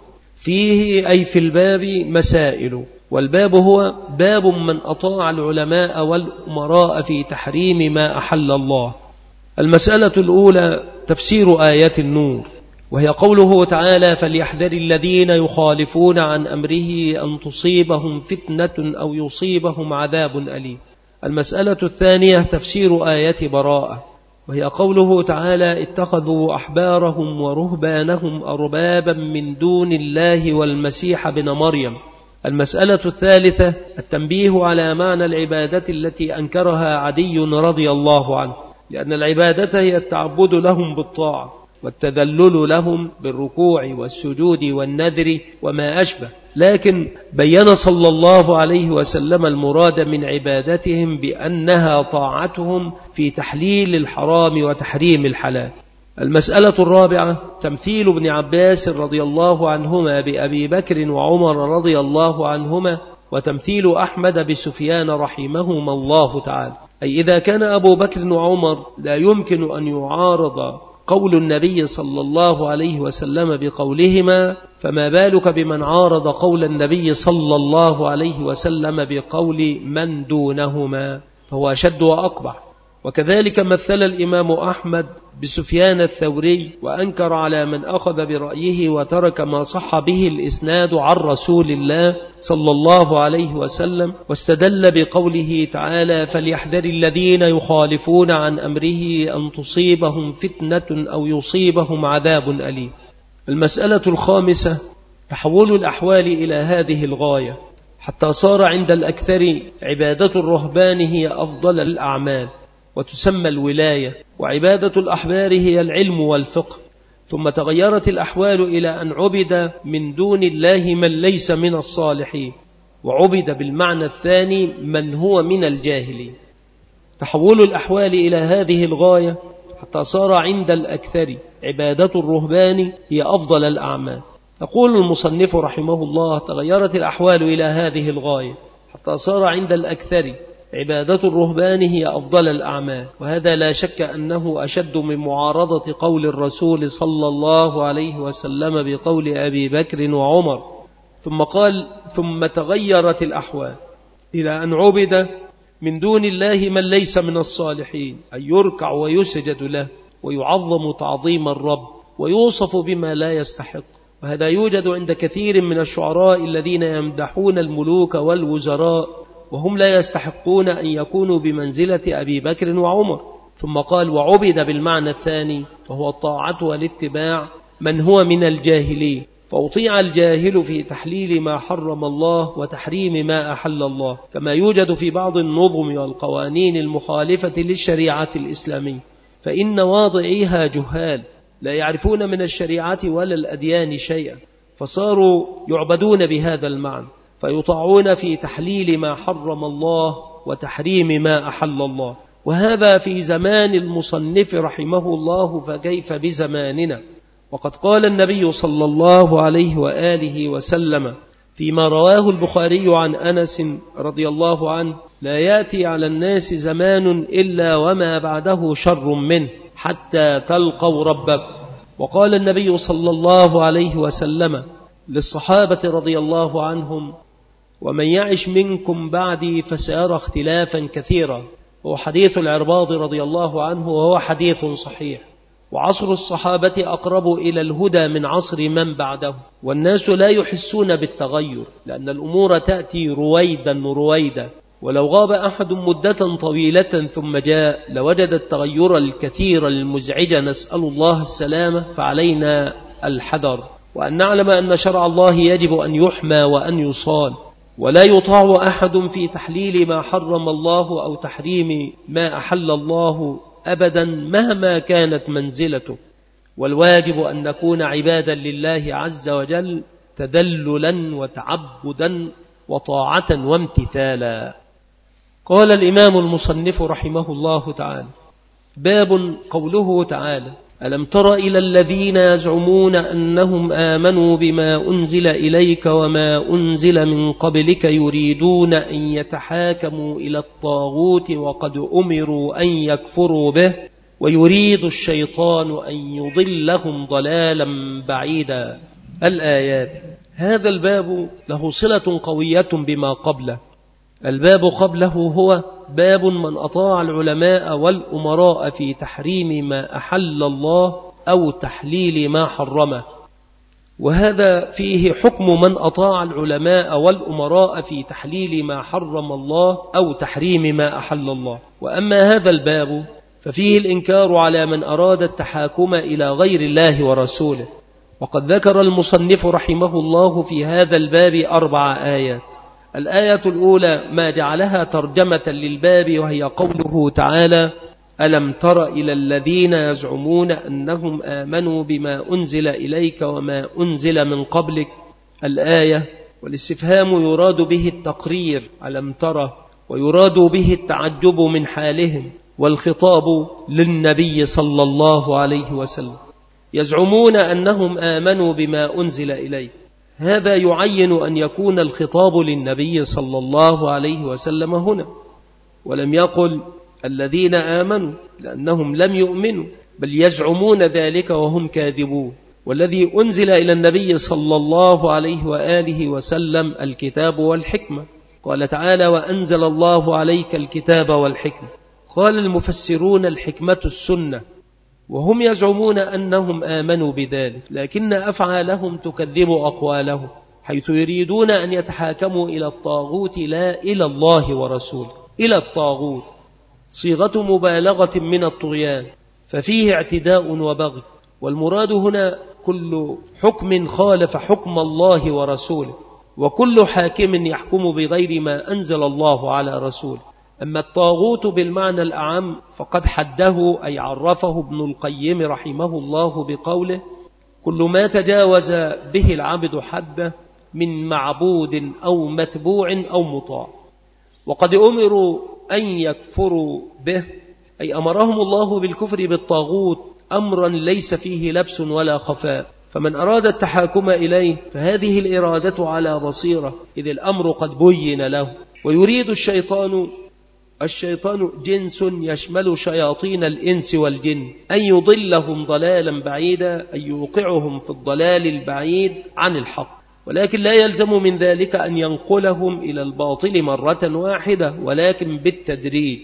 فيه أي في الباب مسائل، والباب هو باب من أطاع العلماء والأمراء في تحريم ما أحل الله. المسألة الأولى تفسير آيات النور، وهي قوله تعالى: فليحذر الذين يخالفون عن أمره أن تصيبهم فتنة أو يصيبهم عذاب أليم. المسألة الثانية تفسير آيات براءة، وهي قوله تعالى: اتخذوا أحبارهم ورهبانهم أربابا من دون الله والمسيح بن مريم. المسألة الثالثة التنبيه على معنى العبادة التي أنكرها عدي رضي الله عنه، لأن العبادة هي التعبد لهم بالطاعة، والتذلل لهم بالركوع والسجود والنذر وما أشبه، لكن بين صلى الله عليه وسلم المراد من عبادتهم بأنها طاعتهم في تحليل الحرام وتحريم الحلال. المسألة الرابعة تمثيل ابن عباس رضي الله عنهما بأبي بكر وعمر رضي الله عنهما، وتمثيل أحمد بسفيان رحمهما الله تعالى، أي إذا كان أبو بكر وعمر لا يمكن أن يعارض قول النبي صلى الله عليه وسلم بقولهما، فما بالك بمن عارض قول النبي صلى الله عليه وسلم بقول من دونهما، فهو أشد وأقبح. وكذلك مثل الإمام أحمد بسفيان الثوري، وأنكر على من أخذ برأيه وترك ما صح به الإسناد عن رسول الله صلى الله عليه وسلم، واستدل بقوله تعالى: فليحذر الذين يخالفون عن أمره أن تصيبهم فتنة أو يصيبهم عذاب أليم. المسألة الخامسة: تحول الأحوال إلى هذه الغاية حتى صار عند الأكثر عبادة الرهبان هي أفضل الأعمال وتسمى الولاية، وعبادة الأحبار هي العلم والفقه. ثم تغيرت الأحوال إلى أن عبد من دون الله من ليس من الصالحين، وعبد بالمعنى الثاني من هو من الجاهلين. تحول الأحوال إلى هذه الغاية حتى صار عند الأكثر عبادة الرهبان هي أفضل الأعمال. يقول المصنف رحمه الله: تغيرت الأحوال إلى هذه الغاية حتى صار عند الأكثر عبادة الرهبان هي أفضل الأعمال، وهذا لا شك أنه أشد من معارضة قول الرسول صلى الله عليه وسلم بقول أبي بكر وعمر. ثم قال: ثم تغيرت الأحوال إلى أن عبد من دون الله من ليس من الصالحين، أن يركع ويسجد له ويعظم تعظيم الرب ويوصف بما لا يستحق. وهذا يوجد عند كثير من الشعراء الذين يمدحون الملوك والوزراء وهم لا يستحقون أن يكونوا بمنزلة أبي بكر وعمر. ثم قال: وعبد بالمعنى الثاني وهو الطاعة والاتباع من هو من الجاهلين، فأطيع الجاهل في تحليل ما حرم الله وتحريم ما أحل الله، كما يوجد في بعض النظم والقوانين المخالفة للشريعة الإسلامية، فإن واضعيها جهال لا يعرفون من الشريعة ولا الأديان شيئا، فصاروا يعبدون بهذا المعنى، فيطاعون في تحليل ما حرم الله وتحريم ما أحل الله. وهذا في زمان المصنف رحمه الله، فكيف بزماننا؟ وقد قال النبي صلى الله عليه وآله وسلم فيما رواه البخاري عن أنس رضي الله عنه: لا يأتي على الناس زمان إلا وما بعده شر منه حتى تلقوا ربكم. وقال النبي صلى الله عليه وسلم للصحابة رضي الله عنهم: ومن يعش منكم بعدي فسيرى اختلافا كثيرا. هو حديث العرباض رضي الله عنه، وهو حديث صحيح. وعصر الصحابة أقرب إلى الهدى من عصر من بعده، والناس لا يحسون بالتغير لأن الأمور تأتي رويدا، ولو غاب أحد مدة طويلة ثم جاء لوجد التغير الكثير المزعج، نسأل الله السلامة. فعلينا الحذر، وأن نعلم أن شرع الله يجب أن يحمى وأن يصان، ولا يطاع أحد في تحليل ما حرم الله أو تحريم ما أحل الله أبدا مهما كانت منزلته. والواجب أن نكون عبادا لله عز وجل تذللا وتعبدا وطاعة وامتثالا. قال الإمام المصنف رحمه الله تعالى: باب قوله تعالى: ألم تر إلى الذين يزعمون أنهم آمنوا بما أنزل إليك وما أنزل من قبلك يريدون أن يتحاكموا إلى الطاغوت وقد أمروا أن يكفروا به ويريد الشيطان أن يضلهم ضلالا بعيدا. الآيات. هذا الباب له صلة قوية بما قبله. الباب قبله هو باب من أطاع العلماء والأمراء في تحريم ما أحل الله أو تحليل ما حرمه، وهذا فيه حكم من أطاع العلماء والأمراء في تحليل ما حرم الله أو تحريم ما أحل الله. وأما هذا الباب ففيه الإنكار على من أراد التحاكم إلى غير الله ورسوله. وقد ذكر المصنف رحمه الله في هذا الباب 4 آيات. الآية الأولى ما جعلها ترجمة للباب، وهي قوله تعالى: ألم تر إلى الذين يزعمون أنهم آمنوا بما أنزل إليك وما أنزل من قبلك. الآية. والاستفهام يراد به التقرير ألم تر، ويراد به التعجب من حالهم، والخطاب للنبي صلى الله عليه وسلم. يزعمون أنهم آمنوا بما أنزل إليك، هذا يعين أن يكون الخطاب للنبي صلى الله عليه وسلم هنا، ولم يقل الذين آمنوا، لأنهم لم يؤمنوا، بل يزعمون ذلك وهم كاذبون. والذي أنزل إلى النبي صلى الله عليه وآله وسلم الكتاب والحكمة. قال تعالى: وأنزل الله عليك الكتاب والحكمة. قال المفسرون: الحكمة السنة، وهم يزعمون أنهم آمنوا بذلك، لكن أفعالهم تكذب أقوالهم، حيث يريدون أن يتحاكموا إلى الطاغوت لا إلى الله ورسوله. إلى الطاغوت صيغة مبالغة من الطغيان، ففيه اعتداء وبغي، والمراد هنا كل حكم خالف حكم الله ورسوله، وكل حاكم يحكم بغير ما أنزل الله على رسوله. أما الطاغوت بالمعنى الأعم فقد حده أي عرفه ابن القيم رحمه الله بقوله: كل ما تجاوز به العبد حده من معبود أو متبوع أو مطاع. وقد أمروا أن يكفروا به، أي أمرهم الله بالكفر بالطاغوت أمرا ليس فيه لبس ولا خفاء. فمن أراد التحاكم إليه فهذه الإرادة على بصيرة، إذ الأمر قد بين له. ويريد الشيطان جنس يشمل شياطين الإنس والجن أن يضلهم ضلالا بعيدا، أن يوقعهم في الضلال البعيد عن الحق، ولكن لا يلزم من ذلك أن ينقلهم إلى الباطل مرة واحدة، ولكن بالتدريج.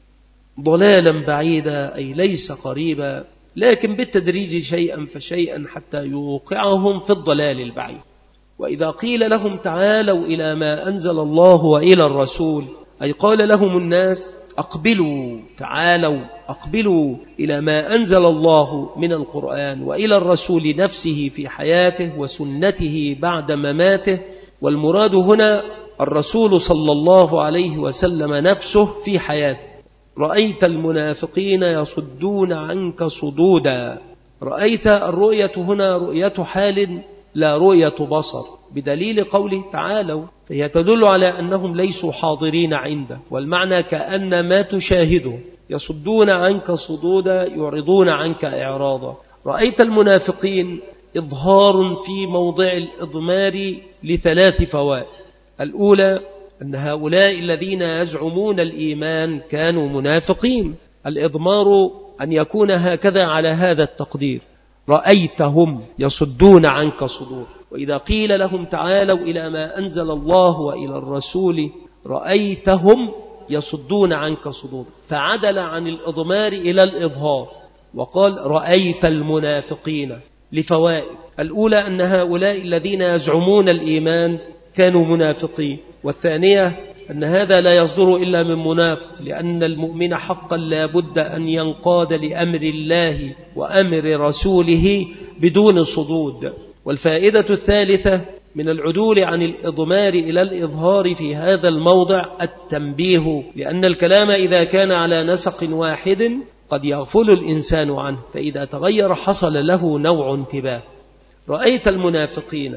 ضلالا بعيدا أي ليس قريبا، لكن بالتدريج شيئا فشيئا حتى يوقعهم في الضلال البعيد. وإذا قيل لهم تعالوا إلى ما أنزل الله وإلى الرسول، أي قال لهم الناس: أقبلوا، تعالوا، أقبلوا إلى ما أنزل الله من القرآن وإلى الرسول نفسه في حياته وسنته بعد مماته. والمراد هنا الرسول صلى الله عليه وسلم نفسه في حياته. رأيت المنافقين يصدون عنك صدودا. رأيت الرؤية هنا رؤية حال لا رؤية بصر، بدليل قوله تعالوا، فهي تدل على أنهم ليسوا حاضرين عنده، والمعنى كأن ما تشاهده. يصدون عنك صدودا، يعرضون عنك إعراضا. رأيت المنافقين إظهار في موضع الإضمار لثلاث فوائد. الأولى أن هؤلاء الذين يزعمون الإيمان كانوا منافقين. الإضمار أن يكون هكذا على هذا التقدير: رأيتهم يصدون عنك صدور. وإذا قيل لهم تعالوا إلى ما أنزل الله وإلى الرسول رأيتهم يصدون عنك صدور، فعدل عن الإضمار إلى الإظهار وقال رأيت المنافقين لفوائد. الأولى أن هؤلاء الذين يزعمون الإيمان كانوا منافقين، والثانية أن هذا لا يصدر إلا من منافق، لأن المؤمن حقا لا بد أن ينقاد لأمر الله وأمر رسوله بدون صدود. والفائدة الثالثة من العدول عن الإضمار إلى الإظهار في هذا الموضع التنبيه، لأن الكلام إذا كان على نسق واحد قد يغفل الإنسان عنه، فإذا تغير حصل له نوع انتباه. رأيت المنافقين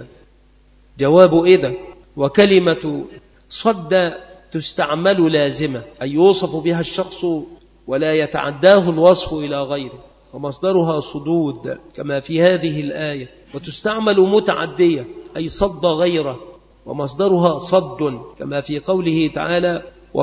جواب إذا، وكلمة صد تستعمل لازمة، أي يوصف بها الشخص ولا يتعداه الوصف إلى غيره، ومصدرها صدود كما في هذه الآية. وتستعمل متعدية، أي صد غيره، ومصدرها صد كما في قوله تعالى: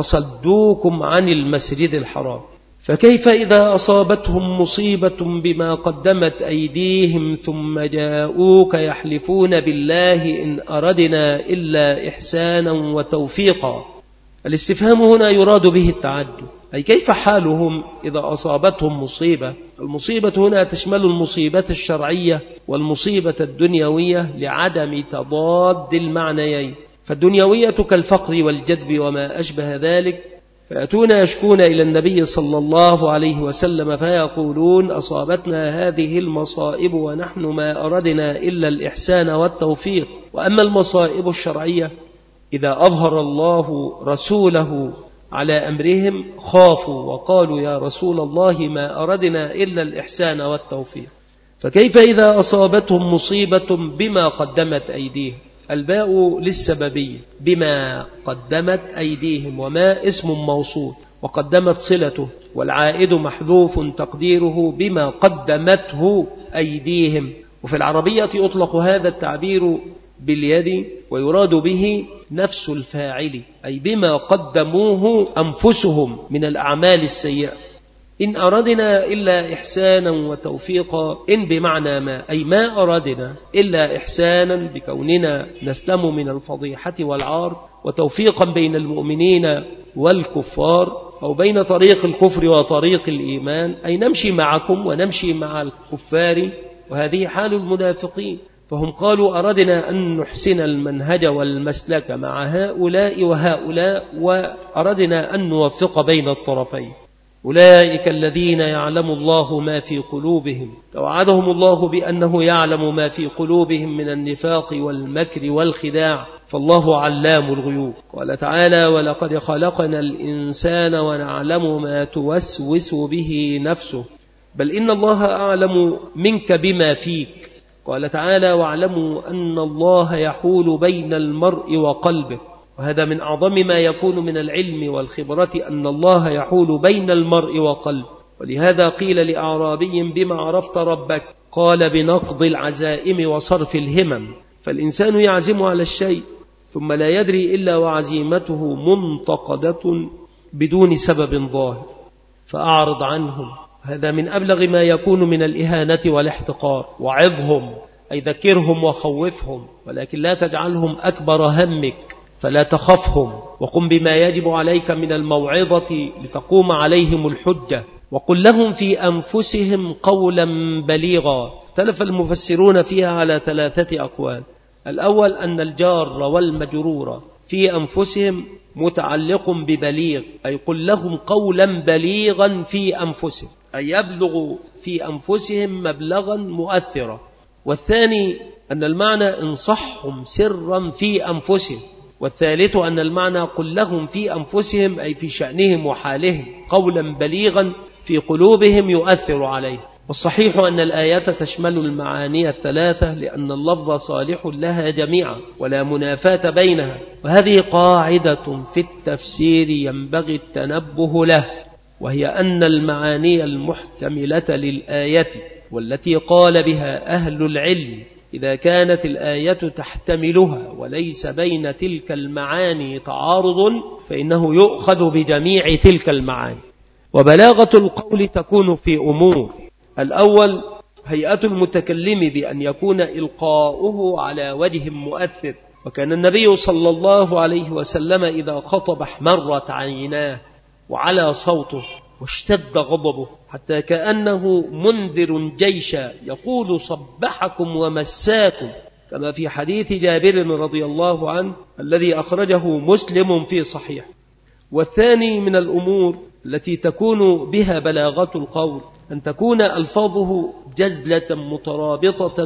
وصدوكم عن المسجد الحرام. فكيف إذا أصابتهم مصيبة بما قدمت أيديهم ثم جاءوك يحلفون بالله إن أردنا إلا إحسانا وتوفيقا. الاستفهام هنا يراد به التعجب، أي كيف حالهم إذا أصابتهم مصيبة. المصيبة هنا تشمل المصيبة الشرعية والمصيبة الدنيوية لعدم تضاد المعنيين، فالدنيوية كالفقر والجدب وما أشبه ذلك، فيأتون يشكون إلى النبي صلى الله عليه وسلم فيقولون: أصابتنا هذه المصائب ونحن ما أردنا إلا الإحسان والتوفيق. وأما المصائب الشرعية إذا أظهر الله رسوله على أمرهم خافوا وقالوا: يا رسول الله ما أردنا إلا الإحسان والتوفيق. فكيف إذا أصابتهم مصيبة بما قدمت أيديهم؟ الباء للسببية، بما قدمت أيديهم، وما اسم موصول وقدمت صلته، والعائد محذوف تقديره بما قدمته أيديهم. وفي العربية يطلق هذا التعبير باليد ويراد به نفس الفاعل، أي بما قدموه أنفسهم من الأعمال السيئة. إن أردنا إلا إحسانا وتوفيقا. إن بمعنى ما، أي ما أردنا إلا إحسانا بكوننا نسلم من الفضيحة والعار، وتوفيقا بين المؤمنين والكفار، أو بين طريق الكفر وطريق الإيمان، أي نمشي معكم ونمشي مع الكفار. وهذه حال المنافقين، فهم قالوا أردنا أن نحسن المنهج والمسلك مع هؤلاء وهؤلاء، وأردنا أن نوفق بين الطرفين. أولئك الذين يعلم الله ما في قلوبهم، توعدهم الله بأنه يعلم ما في قلوبهم من النفاق والمكر والخداع، فالله علام الغيوب. قال تعالى: ولقد خلقنا الإنسان ونعلم ما توسوس به نفسه، بل إن الله أعلم منك بما فيك. قال تعالى: واعلموا أن الله يحول بين المرء وقلبه. وهذا من أعظم ما يكون من العلم والخبرة، أن الله يحول بين المرء وقلبه. ولهذا قيل لأعرابي: بما عرفت ربك؟ قال: بنقض العزائم وصرف الهمم. فالإنسان يعزم على الشيء ثم لا يدري إلا وعزيمته منتقدة بدون سبب ظاهر، فأعرض عنهم. هذا من أبلغ ما يكون من الإهانة والاحتقار. وعظهم، أي ذكرهم وخوفهم، ولكن لا تجعلهم أكبر همك، فلا تخفهم. وقم بما يجب عليك من الموعظة لتقوم عليهم الحجة. وقل لهم في أنفسهم قولا بليغا. اختلف المفسرون فيها على 3 أقوال. الأول أن الجار والمجرور في أنفسهم متعلق ببليغ، أي قل لهم قولا بليغا في أنفسهم، أي يبلغ في أنفسهم مبلغا مؤثرا. والثاني أن المعنى انصحهم سرا في أنفسهم. والثالث أن المعنى قل لهم في أنفسهم، أي في شأنهم وحالهم، قولا بليغا في قلوبهم يؤثر عليه. والصحيح أن الآية تشمل المعاني 3، لأن اللفظ صالح لها جميعا ولا منافاة بينها. وهذه قاعدة في التفسير ينبغي التنبه له، وهي أن المعاني المحتملة للآية والتي قال بها أهل العلم، إذا كانت الآية تحتملها وليس بين تلك المعاني تعارض، فإنه يؤخذ بجميع تلك المعاني. وبلاغة القول تكون في أمور: الأول هيئة المتكلم بأن يكون إلقاؤه على وجه مؤثر. وكان النبي صلى الله عليه وسلم إذا خطب احمرت عيناه وعلى صوته واشتد غضبه، حتى كأنه منذر جيشا يقول: صبحكم ومساكم، كما في حديث جابر رضي الله عنه الذي أخرجه مسلم في صحيح. والثاني من الأمور التي تكون بها بلاغة القول أن تكون ألفاظه جزلة مترابطة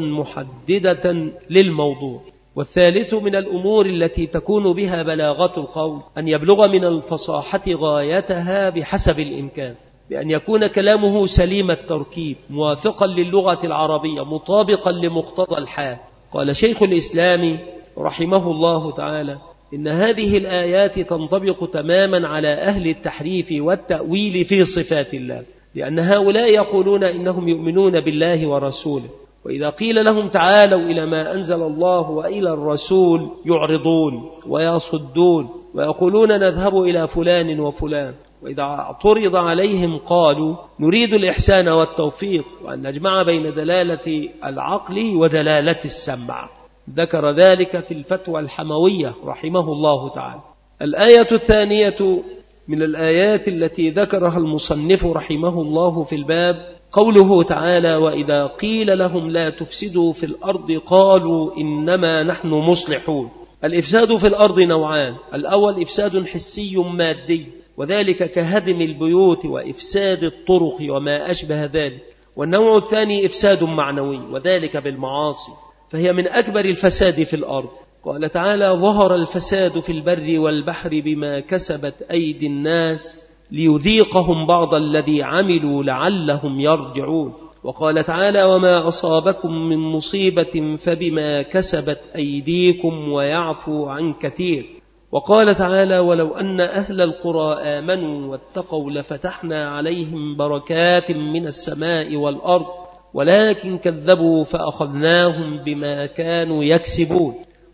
محددة للموضوع. والثالث من الأمور التي تكون بها بلاغة القول أن يبلغ من الفصاحة غايتها بحسب الإمكان، بأن يكون كلامه سليم التركيب، موافقا للغة العربية، مطابقا لمقتضى الحال. قال شيخ الإسلام رحمه الله تعالى: إن هذه الآيات تنطبق تماما على أهل التحريف والتأويل في صفات الله، لأن هؤلاء يقولون إنهم يؤمنون بالله ورسوله، وإذا قيل لهم تعالوا إلى ما أنزل الله وإلى الرسول يعرضون ويصدون ويقولون نذهب إلى فلان وفلان. وإذا اعترض عليهم قالوا نريد الإحسان والتوفيق، وأن نجمع بين دلالة العقل ودلالة السمع. ذكر ذلك في الفتوى الحموية رحمه الله تعالى. الآية الثانية من الآيات التي ذكرها المصنف رحمه الله في الباب قوله تعالى: وإذا قيل لهم لا تفسدوا في الأرض قالوا إنما نحن مصلحون. الإفساد في الأرض نوعان: الأول إفساد حسي مادي، وذلك كهدم البيوت وإفساد الطرق وما أشبه ذلك. والنوع الثاني إفساد معنوي، وذلك بالمعاصي، فهي من أكبر الفساد في الأرض. قال تعالى: ظهر الفساد في البر والبحر بما كسبت أيدي الناس ليذيقهم بعض الذي عملوا لعلهم يرجعون. وقال تعالى: وما أصابكم من مصيبة فبما كسبت أيديكم ويعفو عن كثير. وقال تعالى: ولو أن أهل القرى آمنوا واتقوا لفتحنا عليهم بركات من السماء والأرض ولكن كذبوا فأخذناهم بما كانوا يكسبون.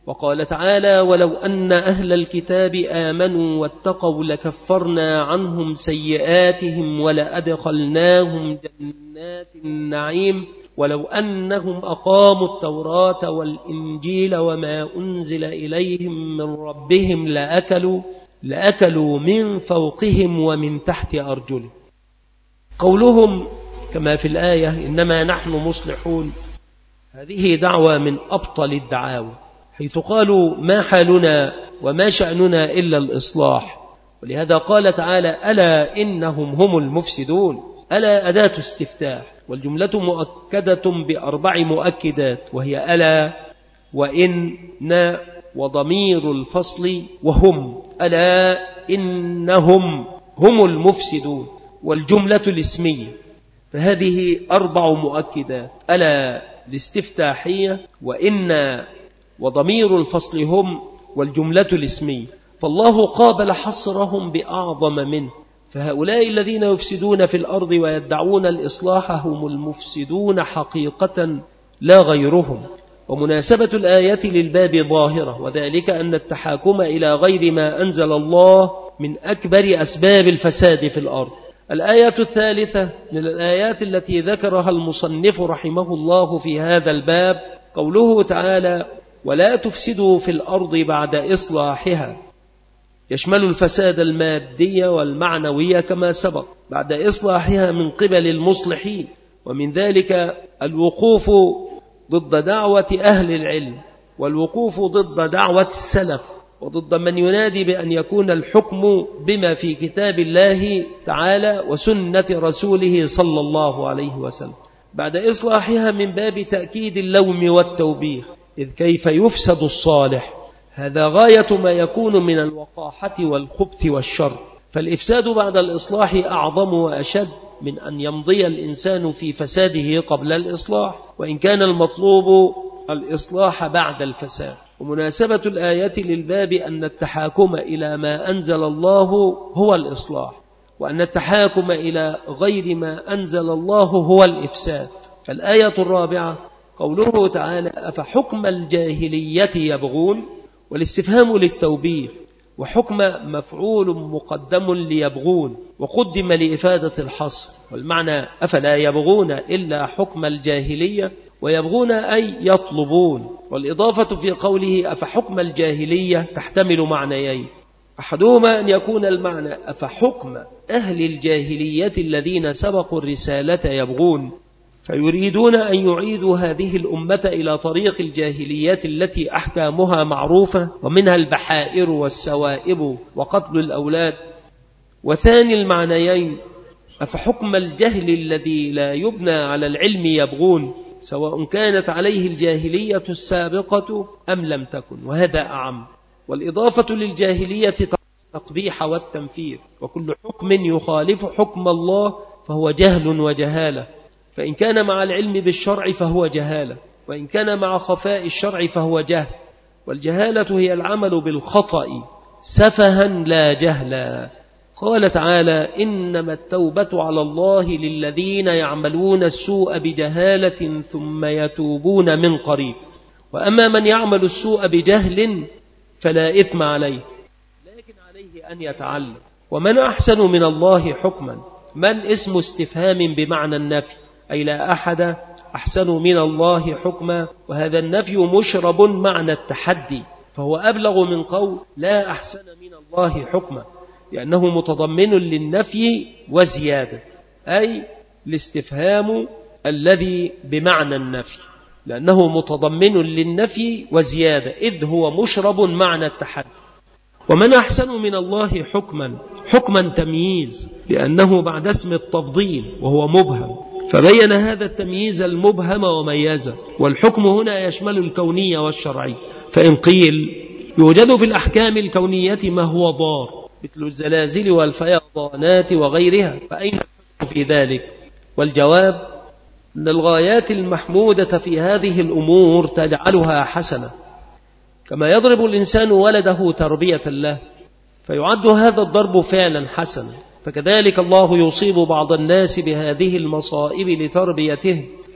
وقال تعالى ولو أن أهل الكتاب آمنوا واتقوا لكفرنا عنهم سيئاتهم ولأدخلناهم جنات النعيم ولو أنهم أقاموا التوراة والإنجيل وما أنزل إليهم من ربهم لأكلوا من فوقهم ومن تحت أرجلهم. قولهم كما في الآية إنما نحن مصلحون، هذه دعوة من أبطل الدعاوى، حيث قالوا ما حالنا وما شأننا إلا الإصلاح. ولهذا قال تعالى ألا إنهم هم المفسدون. ألا أداة استفتاح، والجملة مؤكدة ب4 مؤكدات، وهي ألا وإن وضمير الفصل وهم. ألا إنهم هم المفسدون، والجملة الاسمية، فهذه 4 مؤكدات: ألا الاستفتاحية، وإن وضمير الفصل هم، والجملة الاسمية. فالله قابل حصرهم بأعظم منه، فهؤلاء الذين يفسدون في الأرض ويدعون الإصلاح هم المفسدون حقيقة لا غيرهم. ومناسبة الآية للباب ظاهرة، وذلك أن التحاكم إلى غير ما أنزل الله من أكبر أسباب الفساد في الأرض. الآية الثالثة من الآيات التي ذكرها المصنف رحمه الله في هذا الباب قوله تعالى ولا تفسدوا في الأرض بعد إصلاحها، يشمل الفساد المادي والمعنوي كما سبق بعد إصلاحها من قبل المصلحين، ومن ذلك الوقوف ضد دعوة أهل العلم، والوقوف ضد دعوة السلف، وضد من ينادي بأن يكون الحكم بما في كتاب الله تعالى وسنة رسوله صلى الله عليه وسلم بعد إصلاحها من باب تأكيد اللوم والتوبيخ. إذ كيف يفسد الصالح؟ هذا غاية ما يكون من الوقاحة والخبث والشر. فالإفساد بعد الإصلاح أعظم وأشد من أن يمضي الإنسان في فساده قبل الإصلاح، وإن كان المطلوب الإصلاح بعد الفساد. ومناسبة الآية للباب أن التحاكم إلى ما أنزل الله هو الإصلاح، وأن التحاكم إلى غير ما أنزل الله هو الإفساد. الآية الرابعة قوله تعالى أفحكم الجاهلية يبغون، والاستفهام للتوبيخ، وحكم مفعول مقدم ليبغون وقدم لإفادة الحصر، والمعنى أفلا يبغون إلا حكم الجاهلية، ويبغون أي يطلبون. والإضافة في قوله أفحكم الجاهلية تحتمل معنيين: أحدهما أن يكون المعنى أفحكم أهل الجاهلية الذين سبقوا الرسالة يبغون، فيريدون أن يعيدوا هذه الأمة إلى طريق الجاهلية التي أحكامها معروفة، ومنها البحائر والسوائب وقتل الأولاد. وثاني المعنيين أفحكم الجهل الذي لا يبنى على العلم يبغون، سواء كانت عليه الجاهلية السابقة أم لم تكن، وهذا أعم. والإضافة للجاهلية التقبيح والتنفير، وكل حكم يخالف حكم الله فهو جهل وجهالة، فإن كان مع العلم بالشرع فهو جهالة، وإن كان مع خفاء الشرع فهو جهل. والجهالة هي العمل بالخطأ سفها لا جهلا. قال تعالى إنما التوبة على الله للذين يعملون السوء بجهالة ثم يتوبون من قريب، وأما من يعمل السوء بجهل فلا إثم عليه، لكن عليه أن يتعلم. ومن أحسن من الله حكما، من اسم استفهام بمعنى النفي، أي لا أحد أحسن من الله حكما، وهذا النفي مشرب معنى التحدي، فهو أبلغ من قول لا أحسن من الله حكما، لأنه متضمن للنفي وزيادة، أي الاستفهام الذي بمعنى النفي، لأنه متضمن للنفي وزيادة، إذ هو مشرب معنى التحدي. ومن أحسن من الله حكما، حكما تمييز، لأنه بعد اسم التفضيل وهو مبهم، فبين هذا التمييز المبهم وميزه. والحكم هنا يشمل الكونية والشرعي، فإن قيل يوجد في الأحكام الكونية ما هو ضار مثل الزلازل والفيضانات وغيرها، فأين الحكم في ذلك؟ والجواب أن الغايات المحمودة في هذه الأمور تجعلها حسنة، كما يضرب الإنسان ولده تربية له، فيعد هذا الضرب فعلا حسنا، فكذلك الله يصيب بعض الناس بهذه المصائب لتربيته.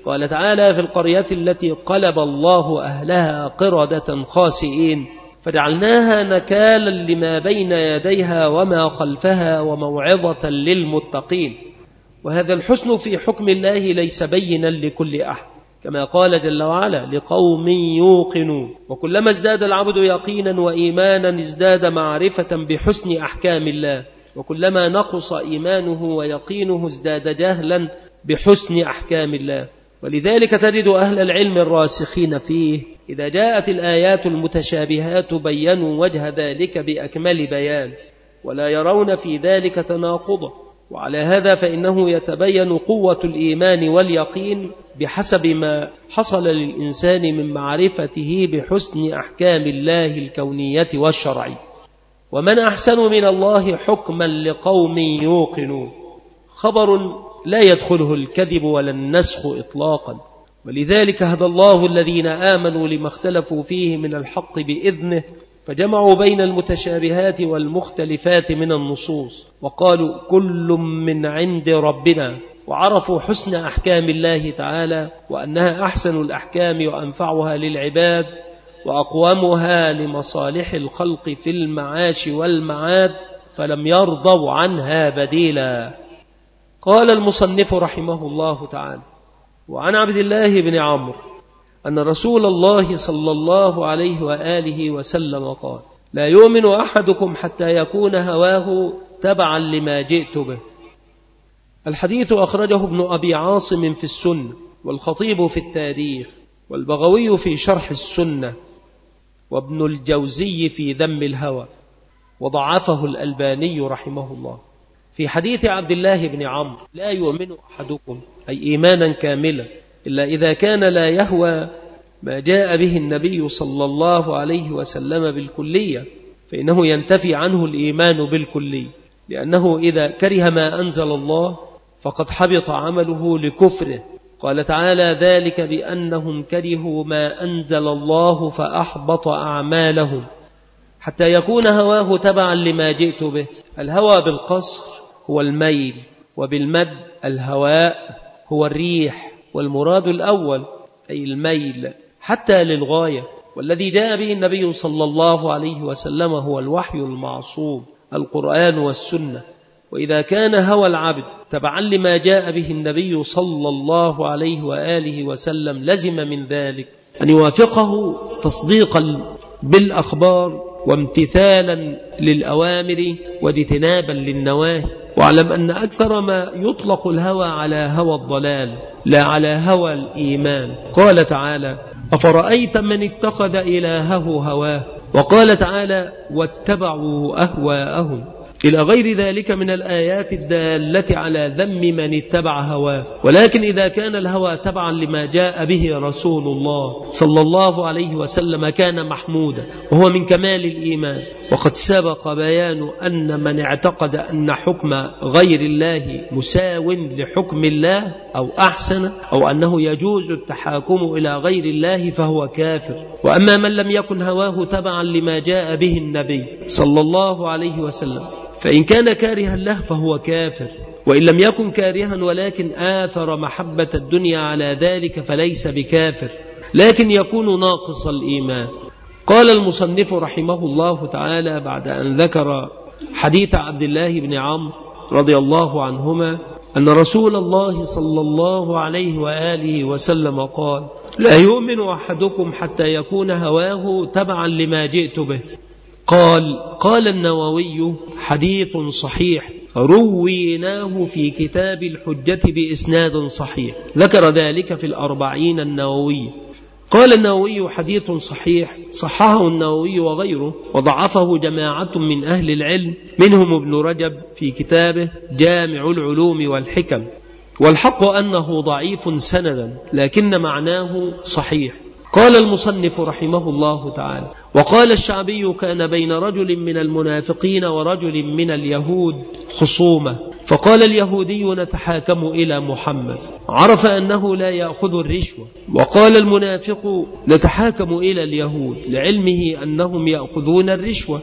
قال تعالى في القرية التي قلب الله أهلها قردة خاسئين فجعلناها نكالا لما بين يديها وما خلفها وموعظة للمتقين. وهذا الحسن في حكم الله ليس بينا لكل أحد، كما قال جل وعلا لقوم يوقنون. وكلما ازداد العبد يقينا وإيمانا ازداد معرفة بحسن أحكام الله، وكلما نقص إيمانه ويقينه ازداد جهلا بحسن أحكام الله. ولذلك تجد أهل العلم الراسخين فيه إذا جاءت الآيات المتشابهات بينوا وجه ذلك بأكمل بيان، ولا يرون في ذلك تناقضا. وعلى هذا فإنه يتبين قوة الإيمان واليقين بحسب ما حصل للإنسان من معرفته بحسن أحكام الله الكونية والشرعية. ومن أحسن من الله حكما لقوم يوقنون، خبر لا يدخله الكذب ولا النسخ إطلاقا. ولذلك هدى الله الذين آمنوا لما اختلفوا فيه من الحق بإذنه، فجمعوا بين المتشابهات والمختلفات من النصوص وقالوا كل من عند ربنا، وعرفوا حسن أحكام الله تعالى وأنها أحسن الأحكام وأنفعها للعباد وأقومها لمصالح الخلق في المعاش والمعاد، فلم يرضوا عنها بديلا. قال المصنف رحمه الله تعالى: وعن عبد الله بن عمرو أن رسول الله صلى الله عليه وآله وسلم قال: لا يؤمن أحدكم حتى يكون هواه تبعا لما جئت به. الحديث أخرجه ابن أبي عاصم في السنة، والخطيب في التاريخ، والبغوي في شرح السنة، وابن الجوزي في ذم الهوى، وضعفه الألباني رحمه الله. في حديث عبد الله بن عمرو: لا يؤمن أحدكم، أي إيمانا كاملا، إلا إذا كان لا يهوى ما جاء به النبي صلى الله عليه وسلم بالكلية، فإنه ينتفي عنه الإيمان بالكلية، لأنه إذا كره ما أنزل الله فقد حبط عمله لكفره. قال تعالى: ذلك بأنهم كرهوا ما أنزل الله فأحبط أعمالهم. حتى يكون هواه تبعا لما جئت به. الهوى بالقصر هو الميل، وبالمد الهواء هو الريح، والمراد الأول أي الميل حتى للغاية. والذي جاء به النبي صلى الله عليه وسلم هو الوحي المعصوم، القرآن والسنة. وإذا كان هوى العبد تبعا لما جاء به النبي صلى الله عليه وآله وسلم لزم من ذلك أن يوافقه تصديقا بالأخبار وامتثالا للأوامر واجتنابا للنواهي. واعلم أن أكثر ما يطلق الهوى على هوى الضلال لا على هوى الإيمان. قال تعالى: أفرأيت من اتخذ إلهه هواه. وقال تعالى: واتبعوا أهواءهم، إلى غير ذلك من الآيات الدالة على ذم من اتبع هواه. ولكن إذا كان الهوى تبعا لما جاء به رسول الله صلى الله عليه وسلم كان محمودا، وهو من كمال الإيمان. وقد سبق بيان أن من اعتقد أن حكم غير الله مساو لحكم الله أو أحسن، أو أنه يجوز التحاكم إلى غير الله فهو كافر. وأما من لم يكن هواه تبعا لما جاء به النبي صلى الله عليه وسلم فإن كان كارها له فهو كافر، وإن لم يكن كارها ولكن آثر محبة الدنيا على ذلك فليس بكافر، لكن يكون ناقص الإيمان. قال المصنف رحمه الله تعالى بعد أن ذكر حديث عبد الله بن عمرو رضي الله عنهما أن رسول الله صلى الله عليه وآله وسلم قال: لا يؤمن أحدكم حتى يكون هواه تبعا لما جئت به. قال النووي: حديث صحيح رويناه في كتاب الحجة بإسناد صحيح. ذكر ذلك في الأربعين النووي. قال النووي: حديث صحيح، صححه النووي وغيره، وضعفه جماعة من أهل العلم منهم ابن رجب في كتابه جامع العلوم والحكم. والحق أنه ضعيف سندا، لكن معناه صحيح. قال المصنف رحمه الله تعالى: وقال الشعبي: كان بين رجل من المنافقين ورجل من اليهود خصومة، فقال اليهودي: نتحاكم إلى محمد. عرف أنه لا يأخذ الرشوة. وقال المنافق: نتحاكم إلى اليهود، لعلمه أنهم يأخذون الرشوة.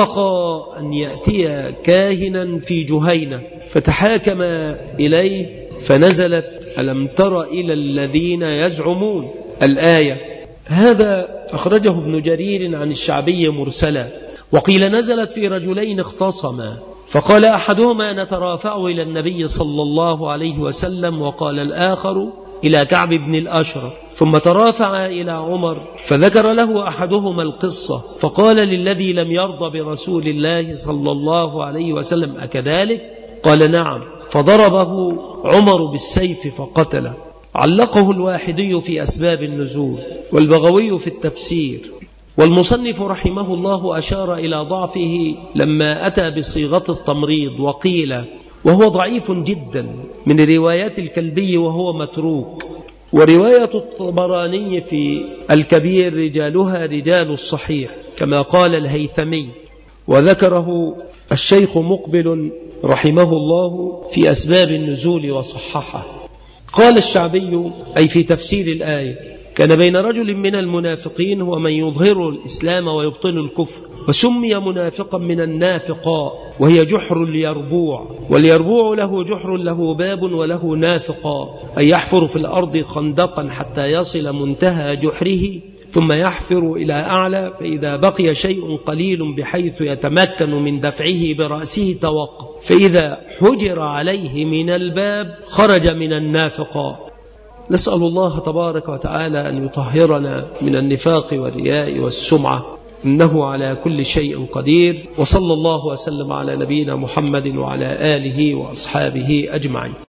فاتفقا أن يأتي كاهنا في جهينة فتحاكم إليه فنزلت ألم تر إلى الذين يزعمون الآية. هذا أخرجه ابن جرير عن الشعبي مرسلا. وقيل نزلت في رجلين اختصما، فقال أحدهما نترافع إلى النبي صلى الله عليه وسلم، وقال الآخر إلى كعب بن الأشرف، ثم ترافع إلى عمر، فذكر له أحدهما القصة، فقال للذي لم يرضى برسول الله صلى الله عليه وسلم أكذلك؟ قال نعم، فضربه عمر بالسيف فقتله. علقه الواحدي في أسباب النزول والبغوي في التفسير. والمصنف رحمه الله أشار إلى ضعفه لما أتى بصيغة التمريض، وقيل وهو ضعيف جدا من روايات الكلبي وهو متروك. ورواية الطبراني في الكبير رجالها رجال الصحيح كما قال الهيثمي، وذكره الشيخ مقبل رحمه الله في أسباب النزول وصححه. قال الشعبي أي في تفسير الآية: كان بين رجل من المنافقين هو من يظهر الإسلام ويبطن الكفر، وسمي منافقا من النافقاء، وهي جحر اليربوع، واليربوع له جحر له باب وله نافقا، أي يحفر في الأرض خندقا حتى يصل منتهى جحره ثم يحفر إلى أعلى، فإذا بقي شيء قليل بحيث يتمكن من دفعه برأسه توقف، فإذا حجر عليه من الباب خرج من النافقاء. نسأل الله تبارك وتعالى أن يطهرنا من النفاق والرياء والسمعة، إنه على كل شيء قدير. وصلى الله وسلم على نبينا محمد وعلى آله وأصحابه أجمعين.